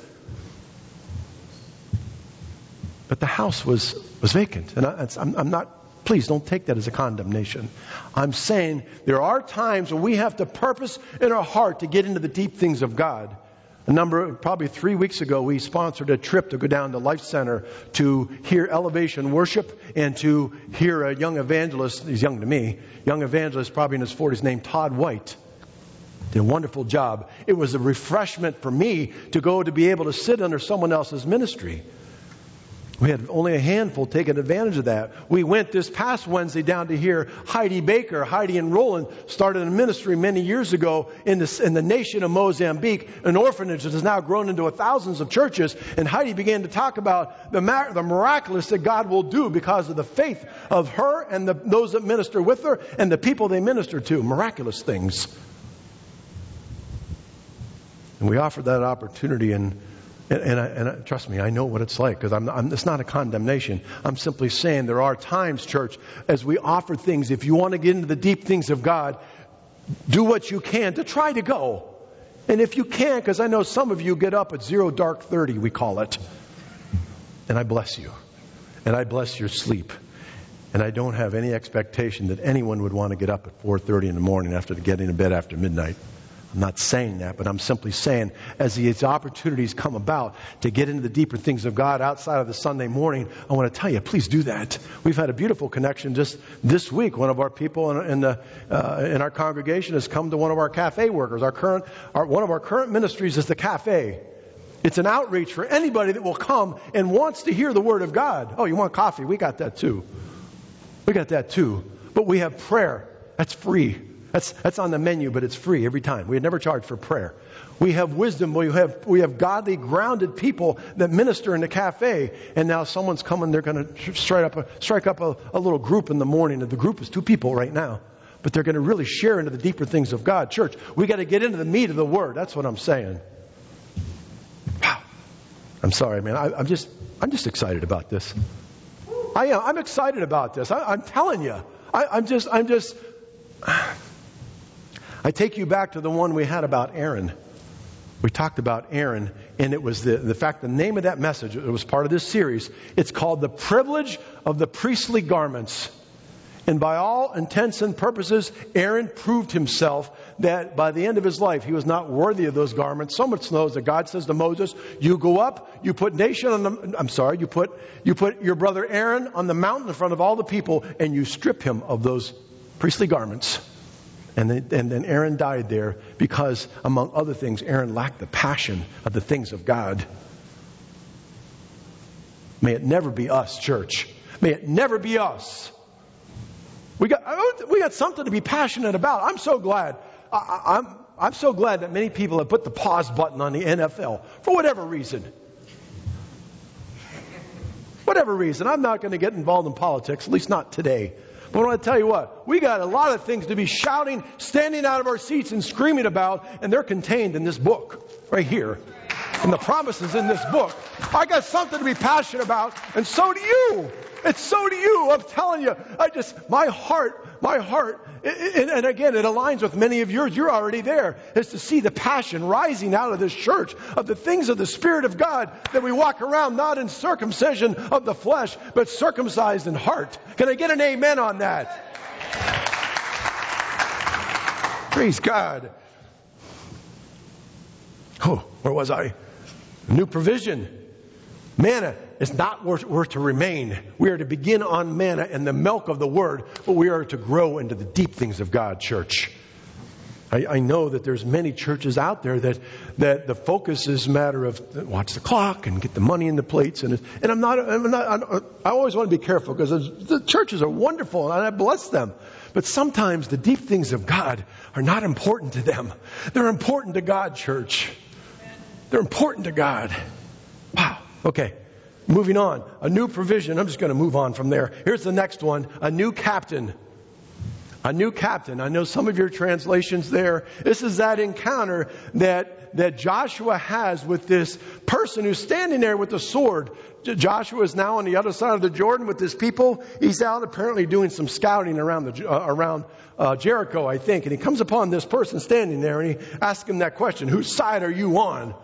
S2: But the house was, was vacant. And I, I'm, I'm not, please don't take that as a condemnation. I'm saying there are times when we have to purpose in our heart to get into the deep things of God. A number, probably three weeks ago, we sponsored a trip to go down to Life Center to hear Elevation Worship and to hear a young evangelist. He's young to me. Young evangelist, probably in his forties, named Todd White. Did a wonderful job. It was a refreshment for me to go to be able to sit under someone else's ministry. We had only a handful taking advantage of that. We went this past Wednesday down to hear Heidi Baker. Heidi and Roland started a ministry many years ago in, this, in the nation of Mozambique, an orphanage that has now grown into thousands of churches. And Heidi began to talk about the, the miraculous that God will do because of the faith of her and the, those that minister with her and the people they minister to. Miraculous things. And we offered that opportunity, and And, and, I, and I, trust me, I know what it's like, because I'm, I'm, it's not a condemnation. I'm simply saying there are times, church, as we offer things, if you want to get into the deep things of God, do what you can to try to go. And if you can, because I know some of you get up at zero dark thirty, we call it. And I bless you. And I bless your sleep. And I don't have any expectation that anyone would want to get up at four thirty in the morning after getting to bed after midnight. I'm not saying that, but I'm simply saying as these opportunities come about to get into the deeper things of God outside of the Sunday morning, I want to tell you, please do that. We've had a beautiful connection just this week. One of our people in, in, the, uh, in our congregation has come to one of our cafe workers. Our current, our, one of our current ministries is the cafe. It's an outreach for anybody that will come and wants to hear the Word of God. Oh, you want coffee? We got that too. We got that too. But we have prayer. That's free. That's that's on the menu, but it's free every time. We had never charged for prayer. We have wisdom. We have we have godly, grounded people that minister in the cafe. And now someone's coming. They're going to strike up a strike up a, a little group in the morning. And the group is two people right now, but they're going to really share into the deeper things of God. Church, we got to get into the meat of the Word. That's what I'm saying. Wow. I'm sorry, man. I, I'm just I'm just excited about this. I am. I'm excited about this. I, I'm telling you. I, I'm just I'm just. I take you back to the one we had about Aaron. We talked about Aaron, and it was the, the fact, the name of that message, it was part of this series. It's called The Privilege of the Priestly Garments. And by all intents and purposes, Aaron proved himself that by the end of his life, he was not worthy of those garments. So much so that God says to Moses, you go up, you put nation on the, I'm sorry, you put, you put your brother Aaron on the mountain in front of all the people, and you strip him of those priestly garments. And then, and then Aaron died there because, among other things, Aaron lacked the passion of the things of God. May it never be us, church. May it never be us. We got we got something to be passionate about. I'm so glad. I, I'm I'm so glad that many people have put the pause button on the N F L for whatever reason. Whatever reason. I'm not going to get involved in politics, at least not today. But I want to tell you what, we got a lot of things to be shouting, standing out of our seats and screaming about, and they're contained in this book right here. And the promises in this book. I got something to be passionate about, and so do you. It's so do you. I'm telling you, I just, my heart, my heart, and, and again, it aligns with many of yours. You're already there, is to see the passion rising out of this church of the things of the Spirit of God, that we walk around not in circumcision of the flesh, but circumcised in heart. Can I get an amen on that? Praise God. Oh, where was I? New provision. Manna is not worth, worth to remain. We are to begin on manna and the milk of the Word, but we are to grow into the deep things of God, church. I, I know that there's many churches out there that, that the focus is a matter of watch the clock and get the money in the plates. And, and I'm not, I'm not, I'm, I always want to be careful because the churches are wonderful and I bless them. But sometimes the deep things of God are not important to them. They're important to God, church. They're important to God. Wow. Okay. Moving on. A new provision. I'm just going to move on from there. Here's the next one. A new captain. A new captain. I know some of your translations there. This is that encounter that, that Joshua has with this person who's standing there with the sword. Joshua is now on the other side of the Jordan with his people. He's out apparently doing some scouting around the uh, around uh, Jericho, I think. And he comes upon this person standing there and he asks him that question. Whose side are you on?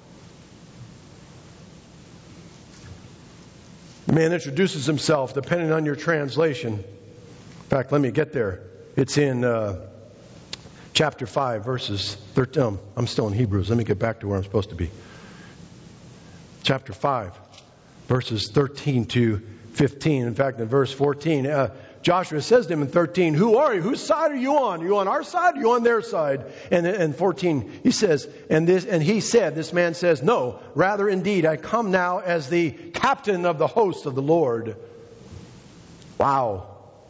S2: The man introduces himself, depending on your translation. In fact, let me get there. It's in uh, chapter five, verses thirteen. I'm still in Hebrews. Let me get back to where I'm supposed to be. Chapter five, verses thirteen to fifteen. In fact, in verse fourteen, uh, Joshua says to him in thirteen, who are you? Whose side are you on? Are you on our side? Are you on their side? And in fourteen, he says, and this, and he said, this man says, no, rather indeed, I come now as the captain of the host of the Lord. Wow.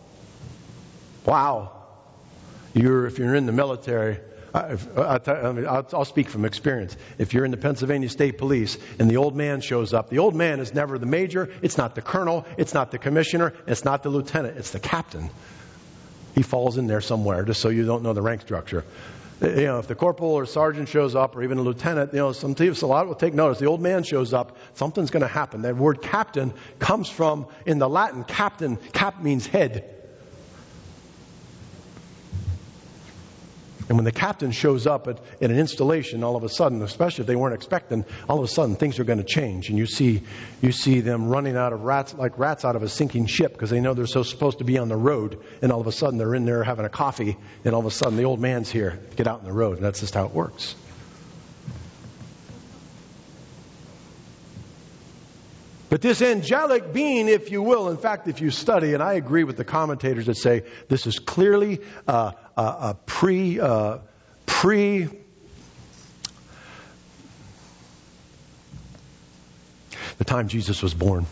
S2: Wow. You're, if you're in the military, I, I, I mean, I'll, I'll speak from experience. If you're in the Pennsylvania State Police and the old man shows up, the old man is never the major, it's not the colonel, it's not the commissioner, it's not the lieutenant, it's the captain. He falls in there somewhere, just so you don't know the rank structure. You know, if the corporal or sergeant shows up, or even a lieutenant, you know, some people, a lot will take notice. The old man shows up, something's going to happen. That word captain comes from, in the Latin, captain, cap means head. And when the captain shows up at, at an installation, all of a sudden, especially if they weren't expecting, all of a sudden things are going to change. And you see you see them running out of rats, like rats out of a sinking ship, because they know they're so supposed to be on the road. And all of a sudden they're in there having a coffee. And all of a sudden the old man's here. Get out on the road. And that's just how it works. But this angelic being, if you will, in fact, if you study, and I agree with the commentators that say this is clearly uh, a, a pre, uh, pre, the time Jesus was born.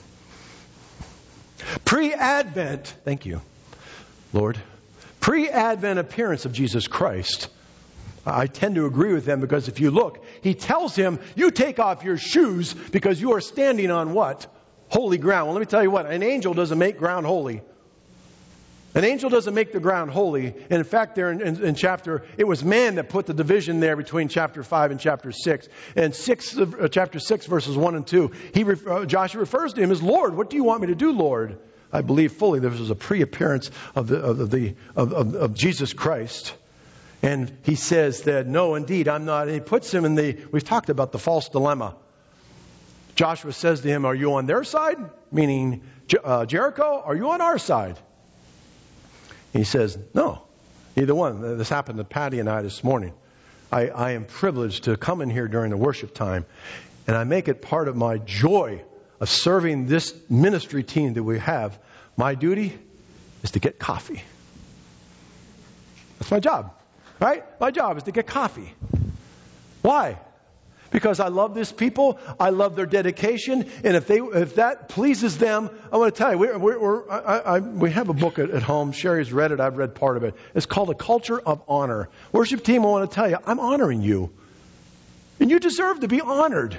S2: Pre-Advent, thank you, Lord. Pre-Advent appearance of Jesus Christ. I tend to agree with them because if you look, he tells him, you take off your shoes because you are standing on what? Holy ground. Well, let me tell you what, an angel doesn't make ground holy. An angel doesn't make the ground holy. And in fact, there in, in, in chapter, it was man that put the division there between chapter five and chapter six. And six, uh, chapter six, verses one and two, he ref, uh, Joshua refers to him as Lord. What do you want me to do, Lord? I believe fully this was a pre-appearance of the of the of, of, of Jesus Christ. And he says that, no, indeed, I'm not. And he puts him in the, we've talked about the false dilemma. Joshua says to him, are you on their side? Meaning uh, Jericho, are you on our side? He says, no, either one. This happened to Patty and I this morning. I, I am privileged to come in here during the worship time. And I make it part of my joy of serving this ministry team that we have. My duty is to get coffee. That's my job. Right? My job is to get coffee. Why? Because I love these people. I love their dedication. And if they, if that pleases them, I want to tell you, we're, we're, we're, I, I, we have a book at, at home. Sherry's read it. I've read part of it. It's called A Culture of Honor. Worship team, I want to tell you, I'm honoring you. And you deserve to be honored.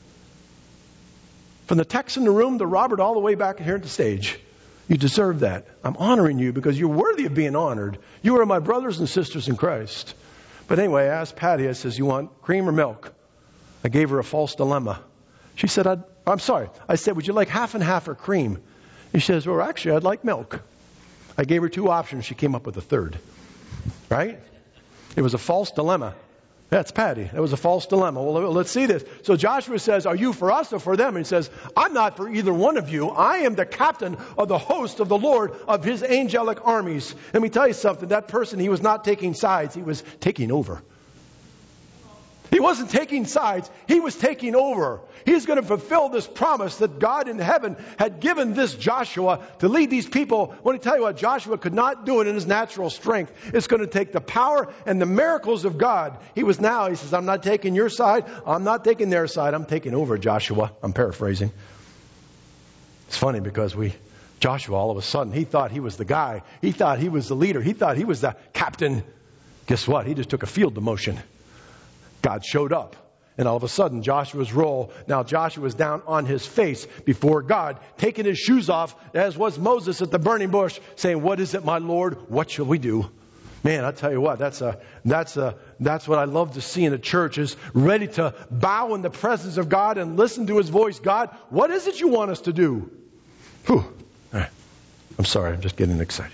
S2: From the techs in the room to Robert all the way back here at the stage. You deserve that. I'm honoring you because you're worthy of being honored. You are my brothers and sisters in Christ. But anyway, I asked Patty, I says, you want cream or milk? I gave her a false dilemma. She said, I'd, I'm sorry. I said, would you like half and half or cream? She says, well, actually, I'd like milk. I gave her two options. She came up with a third. Right? It was a false dilemma. That's Patty. That was a false dilemma. Well, let's see this. So Joshua says, are you for us or for them? And he says, I'm not for either one of you. I am the captain of the host of the Lord of his angelic armies. Let me tell you something. That person, he was not taking sides. He was taking over. He wasn't taking sides. He was taking over. He's going to fulfill this promise that God in heaven had given this Joshua to lead these people. I want to tell you what, Joshua could not do it in his natural strength. It's going to take the power and the miracles of God. He was now, he says, I'm not taking your side. I'm not taking their side. I'm taking over, Joshua. I'm paraphrasing. It's funny because we, Joshua, all of a sudden, he thought he was the guy. He thought he was the leader. He thought he was the captain. Guess what? He just took a field demotion. God showed up. And all of a sudden, Joshua's role, now Joshua was down on his face before God, taking his shoes off, as was Moses at the burning bush, saying, what is it, my Lord? What shall we do? Man, I tell you what, that's a, that's a, that's what I love to see in a church, is ready to bow in the presence of God and listen to his voice. God, what is it you want us to do? Whew. All right. I'm sorry, I'm just getting excited.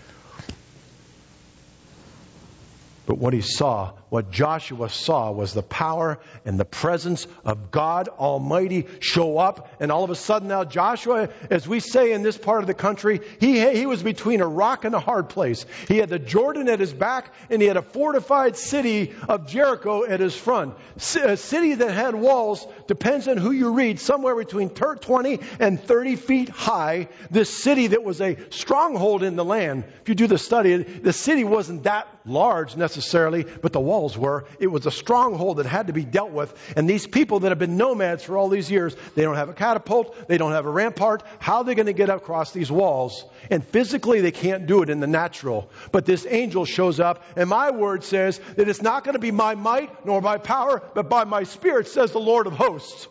S2: But what he saw, what Joshua saw, was the power and the presence of God Almighty show up. And all of a sudden now Joshua, as we say in this part of the country, he, he was between a rock and a hard place. He had the Jordan at his back, and he had a fortified city of Jericho at his front. A city that had walls, depends on who you read, somewhere between twenty and thirty feet high. This city that was a stronghold in the land. If you do the study, the city wasn't that large necessarily, but the walls were. It was a stronghold that had to be dealt with. And these people that have been nomads for all these years, they don't have a catapult, they don't have a rampart. How are they going to get across these walls? And physically they can't do it in the natural. But this angel shows up, and my word says that it's not going to be my might nor by power, but by my spirit, says the Lord of hosts.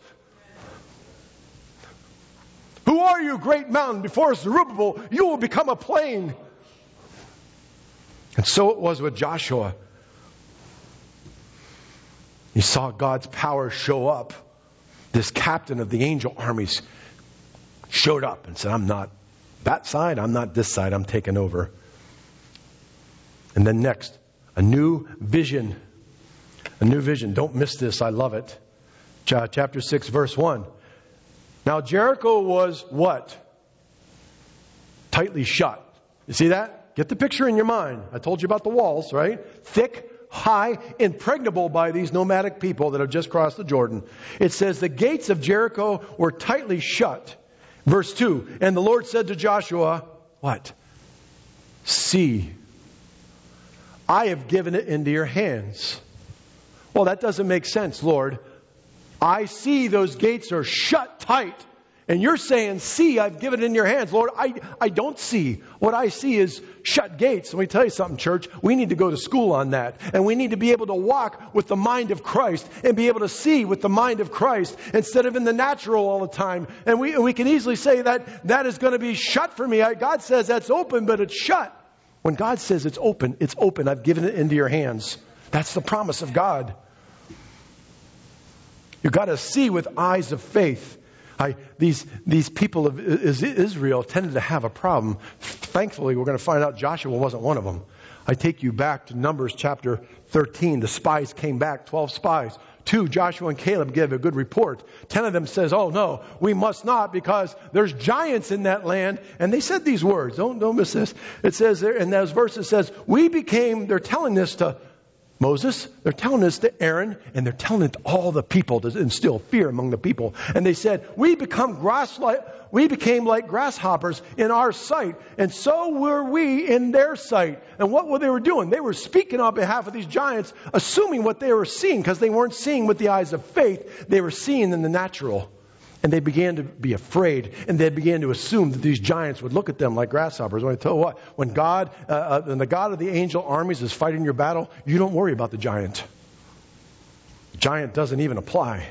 S2: Who are you, great mountain? Before Zerubbabel, you will become a plain. And so it was with Joshua. He saw God's power show up. This captain of the angel armies showed up and said, I'm not that side, I'm not this side, I'm taking over. And then next, A new vision. A new vision. Don't miss this. I love it. Chapter six, verse one. Now Jericho was what? Tightly shut. You see that? Get the picture in your mind. I told you about the walls, right? Thick, high, impregnable by these nomadic people that have just crossed the Jordan. It says the gates of Jericho were tightly shut. Verse two. And the Lord said to Joshua, what? See, I have given it into your hands. Well, that doesn't make sense, Lord. I see those gates are shut tight. And you're saying, see, I've given it in your hands. Lord, I, I don't see. What I see is shut gates. Let me tell you something, church. We need to go to school on that. And we need to be able to walk with the mind of Christ and be able to see with the mind of Christ instead of in the natural all the time. And we, we can easily say that that is going to be shut for me. I, God says that's open, but it's shut. When God says it's open, it's open. I've given it into your hands. That's the promise of God. You've got to see with eyes of faith. I, these, these people of Israel tended to have a problem. Thankfully, we're going to find out Joshua wasn't one of them. I take you back to Numbers chapter thirteen. The spies came back, twelve spies. Two, Joshua and Caleb gave a good report. Ten of them says, oh no, we must not because there's giants in that land. And they said these words. Don't, don't miss this. It says there in those verses, it says, we became, they're telling this to Moses, they're telling this to Aaron, and they're telling it to all the people to instill fear among the people. And they said, we become grass like, we became like grasshoppers in our sight, and so were we in their sight. And what were they were doing? They were speaking on behalf of these giants, assuming what they were seeing, because they weren't seeing with the eyes of faith. They were seeing in the natural. And they began to be afraid, and they began to assume that these giants would look at them like grasshoppers. When I tell you what, when God, uh, uh, when the God of the angel armies is fighting your battle, you don't worry about the giant. The giant doesn't even apply.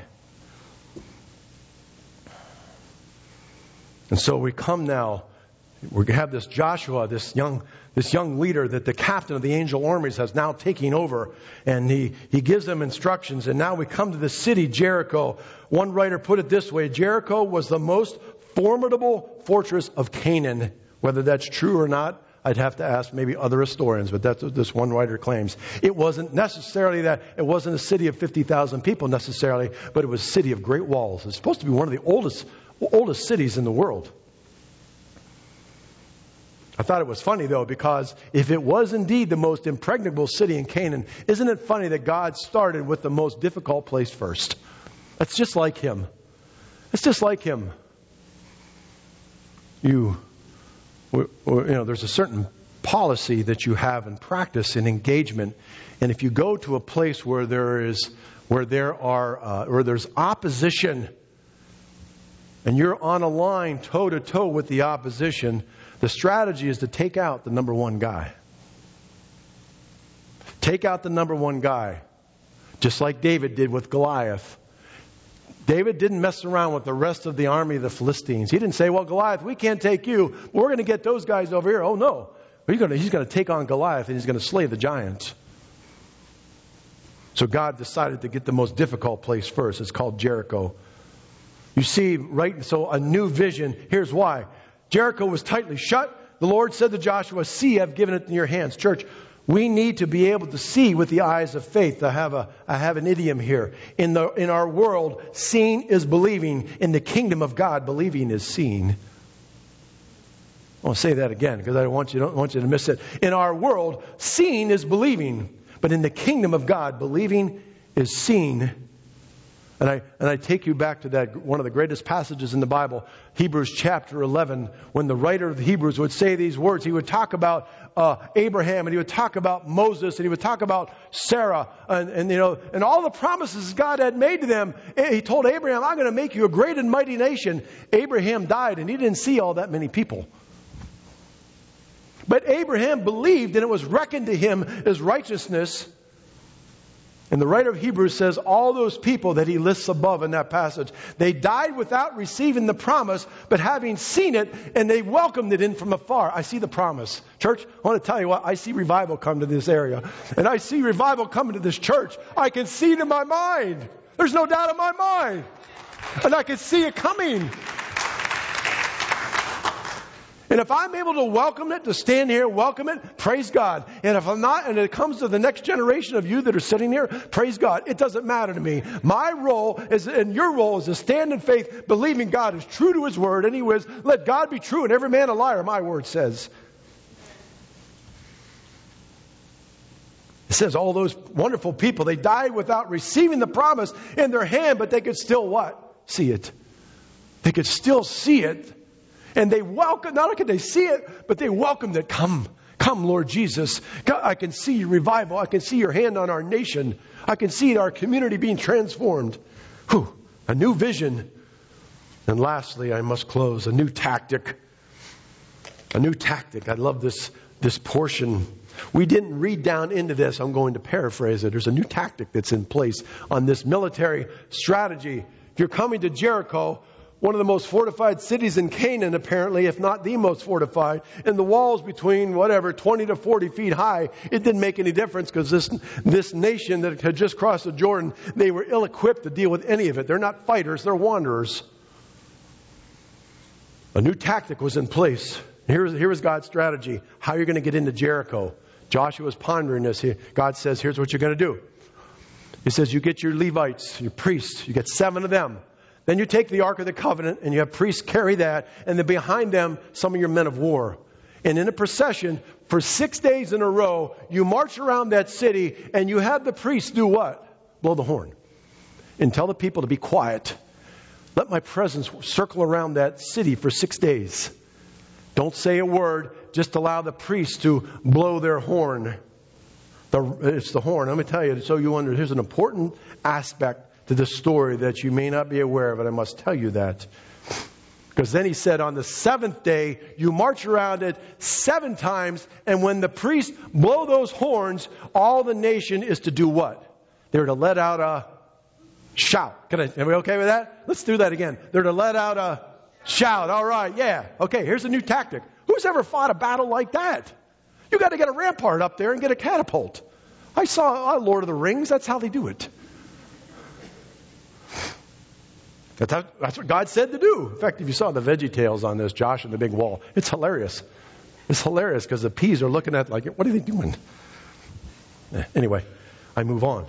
S2: And so we come now. We have this Joshua, this young, this young leader that the captain of the angel armies has now taken over, and he, he gives them instructions. And now we come to the city, Jericho. One writer put it this way: Jericho was the most formidable fortress of Canaan. Whether that's true or not, I'd have to ask maybe other historians, but that's what this one writer claims. It wasn't necessarily that it wasn't a city of fifty thousand people necessarily, but it was a city of great walls. It's supposed to be one of the oldest, oldest cities in the world. I thought it was funny, though, because if it was indeed the most impregnable city in Canaan, isn't it funny that God started with the most difficult place first? That's just like Him. It's just like Him. You, you know, there's a certain policy that you have in practice in engagement, and if you go to a place where there is, where there are, uh, where there's opposition, and you're on a line toe to toe with the opposition, the strategy is to take out the number one guy. Take out the number one guy. Just like David did with Goliath. David didn't mess around with the rest of the army of the Philistines. He didn't say, well, Goliath, we can't take you. We're going to get those guys over here. Oh, no. He's going to, he's going to take on Goliath and he's going to slay the giants. So God decided to get the most difficult place first. It's called Jericho. You see, right? So a new vision. Here's why. Jericho was tightly shut. The Lord said to Joshua, see, I've given it in your hands. Church, we need to be able to see with the eyes of faith. I have a, I have an idiom here. In the, in our world, seeing is believing. In the kingdom of God, believing is seeing. I'll say that again because I don't want you, don't want you to miss it. In our world, seeing is believing. But in the kingdom of God, believing is seeing. And I, and I take you back to that, one of the greatest passages in the Bible, Hebrews chapter eleven, when the writer of the Hebrews would say these words. He would talk about uh, Abraham, and he would talk about Moses, and he would talk about Sarah, and, and you know, and all the promises God had made to them. He told Abraham, I'm going to make you a great and mighty nation. Abraham died, and he didn't see all that many people. But Abraham believed, and it was reckoned to him as righteousness. And the writer of Hebrews says all those people that he lists above in that passage, they died without receiving the promise, but having seen it, and they welcomed it in from afar. I see the promise. Church, I want to tell you what, I see revival come to this area. And I see revival coming to this church. I can see it in my mind. There's no doubt in my mind. And I can see it coming. And if I'm able to welcome it, to stand here, welcome it, praise God. And if I'm not, and it comes to the next generation of you that are sitting here, praise God. It doesn't matter to me. My role is, and your role is to stand in faith, believing God is true to His word. And He was, let God be true and every man a liar, my word says. It says all those wonderful people, they died without receiving the promise in their hand, but they could still what? See it. They could still see it. And they welcome, not only could they see it, but they welcomed it. Come, come, Lord Jesus. God, I can see your revival. I can see your hand on our nation. I can see our community being transformed. Whew, a new vision. And lastly, I must close, a new tactic. A new tactic. I love this, this portion. We didn't read down into this. I'm going to paraphrase it. There's a new tactic that's in place on this military strategy. If you're coming to Jericho, one of the most fortified cities in Canaan, apparently, if not the most fortified, and the walls between, whatever, twenty to forty feet high, it didn't make any difference because this, this nation that had just crossed the Jordan, they were ill-equipped to deal with any of it. They're not fighters, they're wanderers. A new tactic was in place. Here was, here was God's strategy. How you're going to get into Jericho. Joshua's pondering this. God says, here's what you're going to do. He says, you get your Levites, your priests, you get seven of them. Then you take the Ark of the Covenant and you have priests carry that. And then behind them, some of your men of war. And in a procession, for six days in a row, you march around that city and you have the priests do what? Blow the horn. And tell the people to be quiet. Let my presence circle around that city for six days. Don't say a word. Just allow the priests to blow their horn. The, it's the horn. Let me tell you, so you under, here's an important aspect to this story that you may not be aware of, and I must tell you that. Because then he said, on the seventh day, you march around it seven times, and when the priests blow those horns, all the nation is to do what? They're to let out a shout. Can I, are we okay with that? Let's do that again. They're to let out a shout. All right, yeah. Okay, here's a new tactic. Who's ever fought a battle like that? You got to get a rampart up there and get a catapult. I saw uh, Lord of the Rings. That's how they do it. That's, how, that's what God said to do. In fact, if you saw the Veggie Tales on this, Josh and the big wall, it's hilarious. It's hilarious because the peas are looking at like, what are they doing? Anyway, I move on.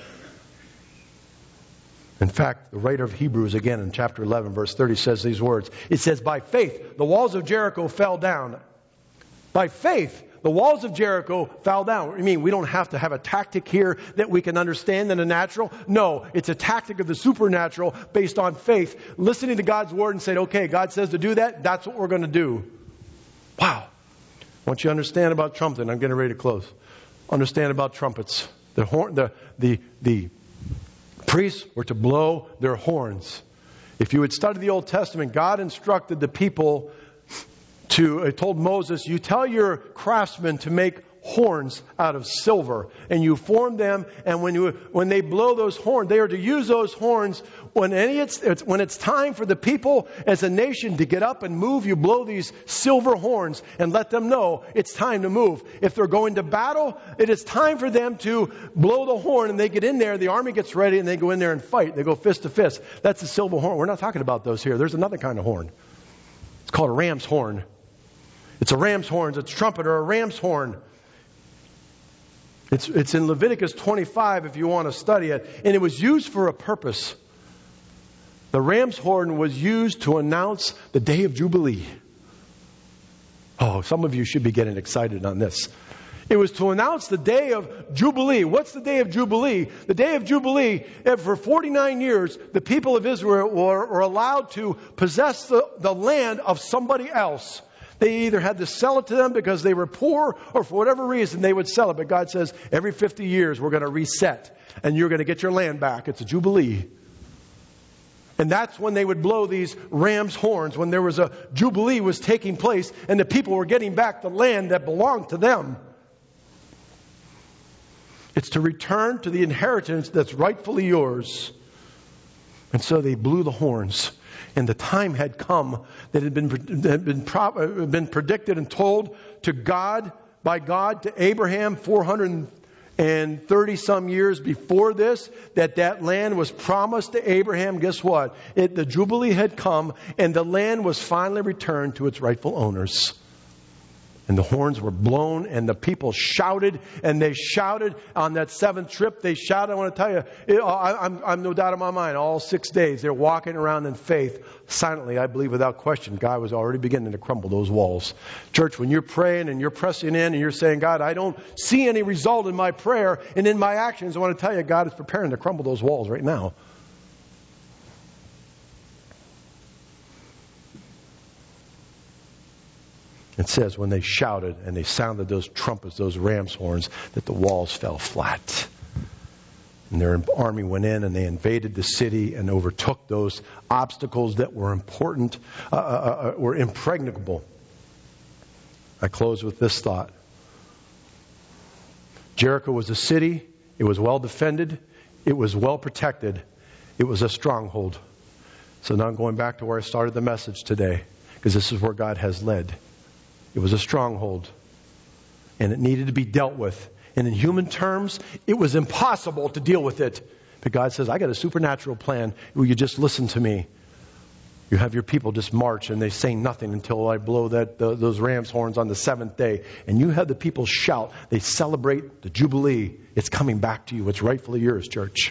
S2: In fact, the writer of Hebrews, again in chapter eleven, verse thirty, says these words. It says, by faith, the walls of Jericho fell down. By faith, the walls of Jericho fell down. I mean, we don't have to have a tactic here that we can understand in the natural. No, it's a tactic of the supernatural based on faith. Listening to God's word and saying, okay, God says to do that. That's what we're going to do. Wow. Once you understand about trumpet, I'm getting ready to close. Understand about trumpets. The horn, the, the, the priests were to blow their horns. If you would study the Old Testament, God instructed the people to, uh, told Moses, you tell your craftsmen to make horns out of silver, and you form them, and when you when they blow those horns, they are to use those horns when any it's, it's when it's time for the people as a nation to get up and move. You blow these silver horns and let them know it's time to move. If they're going to battle, it is time for them to blow the horn, and they get in there. The army gets ready, and they go in there and fight. They go fist to fist. That's the silver horn. We're not talking about those here. There's another kind of horn. It's called a ram's horn. It's a ram's horn. It's a trumpet or a ram's horn. It's, it's in Leviticus twenty-five if you want to study it. And it was used for a purpose. The ram's horn was used to announce the day of Jubilee. Oh, some of you should be getting excited on this. It was to announce the day of Jubilee. What's the day of Jubilee? The day of Jubilee, for forty-nine years, the people of Israel were, were allowed to possess the, the land of somebody else. They either had to sell it to them because they were poor, or for whatever reason they would sell it. But God says, every fifty years we're going to reset and you're going to get your land back. It's a Jubilee. And that's when they would blow these ram's horns, when there was a Jubilee was taking place and the people were getting back the land that belonged to them. It's to return to the inheritance that's rightfully yours. And so they blew the horns. And the time had come that had been, that had been, been predicted and told to God, by God, to Abraham four hundred And thirty some years before this, that that land was promised to Abraham. Guess what? It, the Jubilee had come, and the land was finally returned to its rightful owners. And the horns were blown, and the people shouted, and they shouted on that seventh trip. They shouted. I want to tell you, it, I, I'm, I'm no doubt in my mind, all six days, they're walking around in faith. Silently, I believe without question, God was already beginning to crumble those walls. Church, when you're praying and you're pressing in and you're saying, God, I don't see any result in my prayer and in my actions, I want to tell you, God is preparing to crumble those walls right now. It says when they shouted and they sounded those trumpets, those ram's horns, that the walls fell flat. And their army went in and they invaded the city and overtook those obstacles that were important, uh, uh, uh, were impregnable. I close with this thought. Jericho was a city. It was well defended. It was well protected. It was a stronghold. So now I'm going back to where I started the message today, because this is where God has led. It was a stronghold, and it needed to be dealt with. And in human terms, it was impossible to deal with it. But God says, I got a supernatural plan. Will you just listen to me? You have your people just march, and they say nothing until I blow that the, those ram's horns on the seventh day. And you have the people shout. They celebrate the Jubilee. It's coming back to you. It's rightfully yours, church.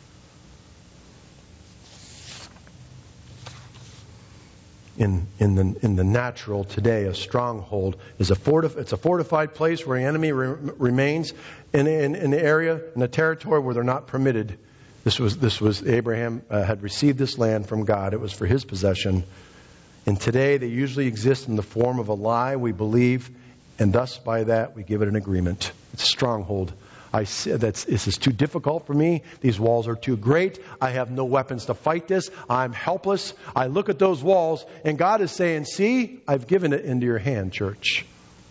S2: In in the in the natural today, a stronghold is a fortif- it's a fortified place where the enemy re- remains in, in in the area, in the territory where they're not permitted. This was this was Abraham uh, had received this land from God. It was for his possession. And today they usually exist in the form of a lie we believe, and thus by that we give it an agreement. It's a stronghold. I said that's this is too difficult for me. These walls are too great. I have no weapons to fight this. I'm helpless. I look at those walls, and God is saying, see, I've given it into your hand, church.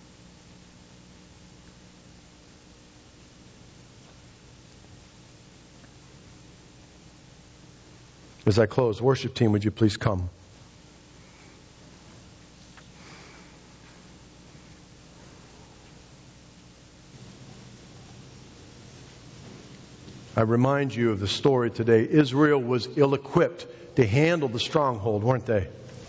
S2: As I close, worship team, would you please come? I remind you of the story today. Israel was ill-equipped to handle the stronghold, weren't they?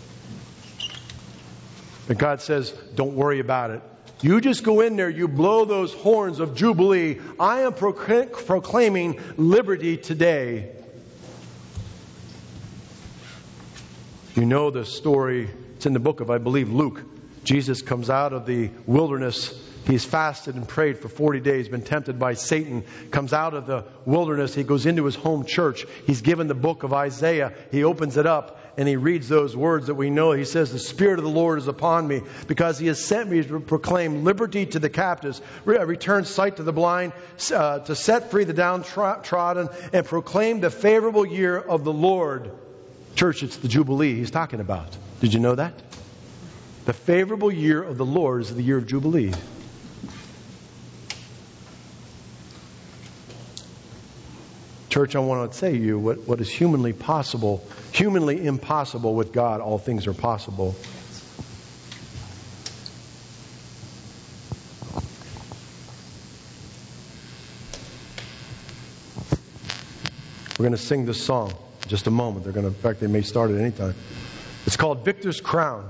S2: But God says, don't worry about it. You just go in there, you blow those horns of Jubilee. I am procl- proclaiming liberty today. You know the story. It's in the book of, I believe, Luke. Jesus comes out of the wilderness. He's fasted and prayed for forty days, been tempted by Satan, comes out of the wilderness. He goes into his home church. He's given the book of Isaiah. He opens it up and he reads those words that we know. He says, the Spirit of the Lord is upon me because He has sent me to proclaim liberty to the captives, return sight to the blind, uh, to set free the downtrodden, and proclaim the favorable year of the Lord. Church, it's the Jubilee He's talking about. Did you know that? The favorable year of the Lord is the year of Jubilee. Church, I want to say to you what, what is humanly possible, humanly impossible with God, all things are possible. We're going to sing this song in just a moment. They're going to, in fact, they may start at any time. It's called Victor's Crown.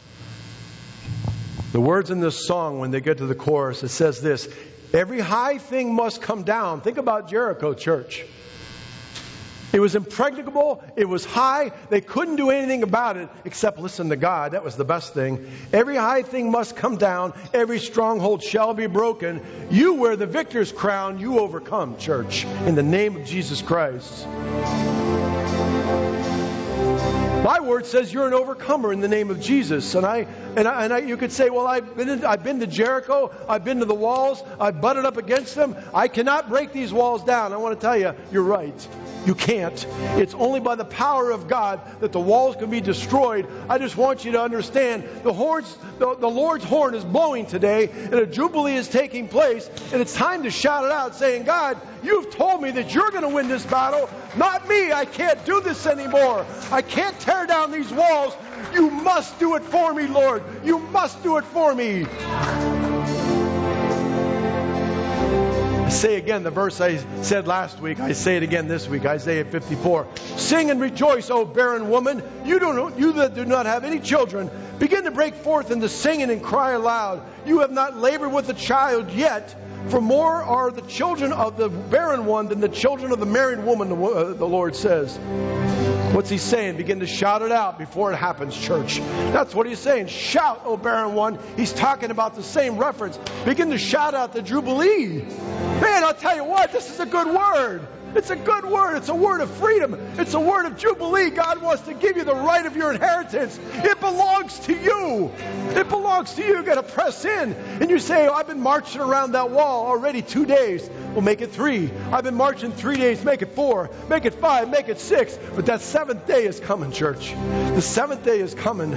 S2: The words in this song, when they get to the chorus, it says this: every high thing must come down. Think about Jericho, church. It was impregnable. It was high. They couldn't do anything about it except listen to God. That was the best thing. Every high thing must come down. Every stronghold shall be broken. You wear the victor's crown. You overcome, church, in the name of Jesus Christ. My word says you're an overcomer in the name of Jesus. And I and I, and I you could say, well, I've been in, I've been to Jericho. I've been to the walls. I've butted up against them. I cannot break these walls down. I want to tell you, you're right. You can't. It's only by the power of God that the walls can be destroyed. I just want you to understand the horns, the, the Lord's horn is blowing today, and a jubilee is taking place, and it's time to shout it out, saying, God, you've told me that you're going to win this battle, not me. I can't do this anymore. I can't tear down these walls. You must do it for me, Lord. You must do it for me. I Say again the verse I said last week. I say it again this week. Isaiah fifty-four. Sing and rejoice, O barren woman. You don't, you that do not have any children, begin to break forth into singing and cry aloud. You have not labored with a child yet, for more are the children of the barren one than the children of the married woman, the, uh, the Lord says. What's he saying? Begin to shout it out before it happens, church. That's what he's saying. Shout, O barren one. He's talking about the same reference. Begin to shout out the Jubilee. Man, I'll tell you what, this is a good word. It's a good word. It's a word of freedom. It's a word of Jubilee. God wants to give you the right of your inheritance. It belongs to you. It belongs to you. You've got to press in. And you say, oh, I've been marching around that wall already two days. Well, make it three. I've been marching three days. Make it four. Make it five. Make it six. But that seventh day is coming, church. The seventh day is coming.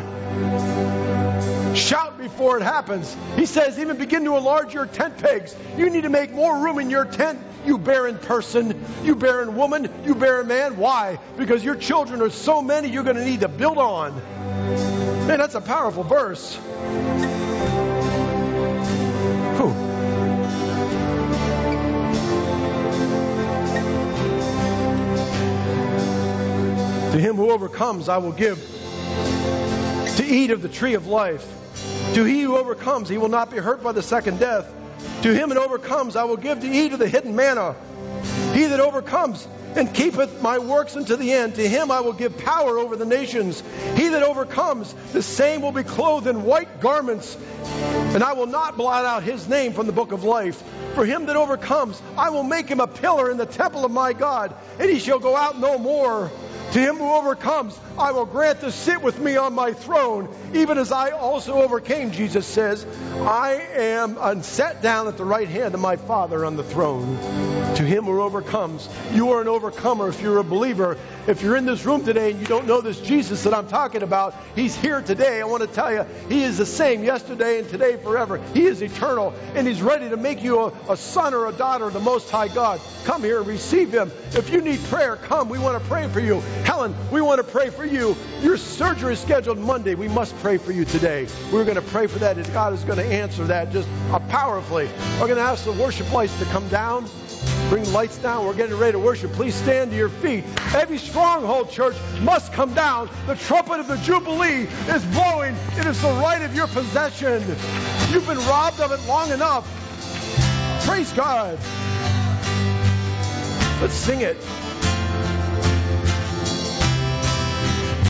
S2: Shout before it happens. He says, even begin to enlarge your tent pegs. You need to make more room in your tent, you barren person, you barren woman, you barren man. Why? Because your children are so many you're going to need to build on. Man, that's a powerful verse. Whew. To him who overcomes, I will give to eat of the tree of life. To he who overcomes, he will not be hurt by the second death. To him that overcomes, I will give to eat of the hidden manna. He that overcomes and keepeth my works unto the end, to him I will give power over the nations. He that overcomes, the same will be clothed in white garments, and I will not blot out his name from the book of life. For him that overcomes, I will make him a pillar in the temple of my God, and he shall go out no more. To him who overcomes, I will grant to sit with me on my throne, even as I also overcame, Jesus says. I am set down at the right hand of my Father on the throne. To him who overcomes, you are an overcomer if you're a believer. If you're in this room today and you don't know this Jesus that I'm talking about, he's here today. I want to tell you, he is the same yesterday and today forever. He is eternal, and he's ready to make you a, a son or a daughter of the Most High God. Come here and receive him. If you need prayer, come. We want to pray for you. Helen, we want to pray for you. Your surgery is scheduled Monday. We must pray for you today. We're going to pray for that, and God is going to answer that just uh, powerfully. We're going to ask the worship lights to come down. Bring the lights down. We're getting ready to worship. Please stand to your feet. Every stronghold, church, must come down. The trumpet of the Jubilee is blowing. It is the right of your possession. You've been robbed of it long enough. Praise God. Let's sing it.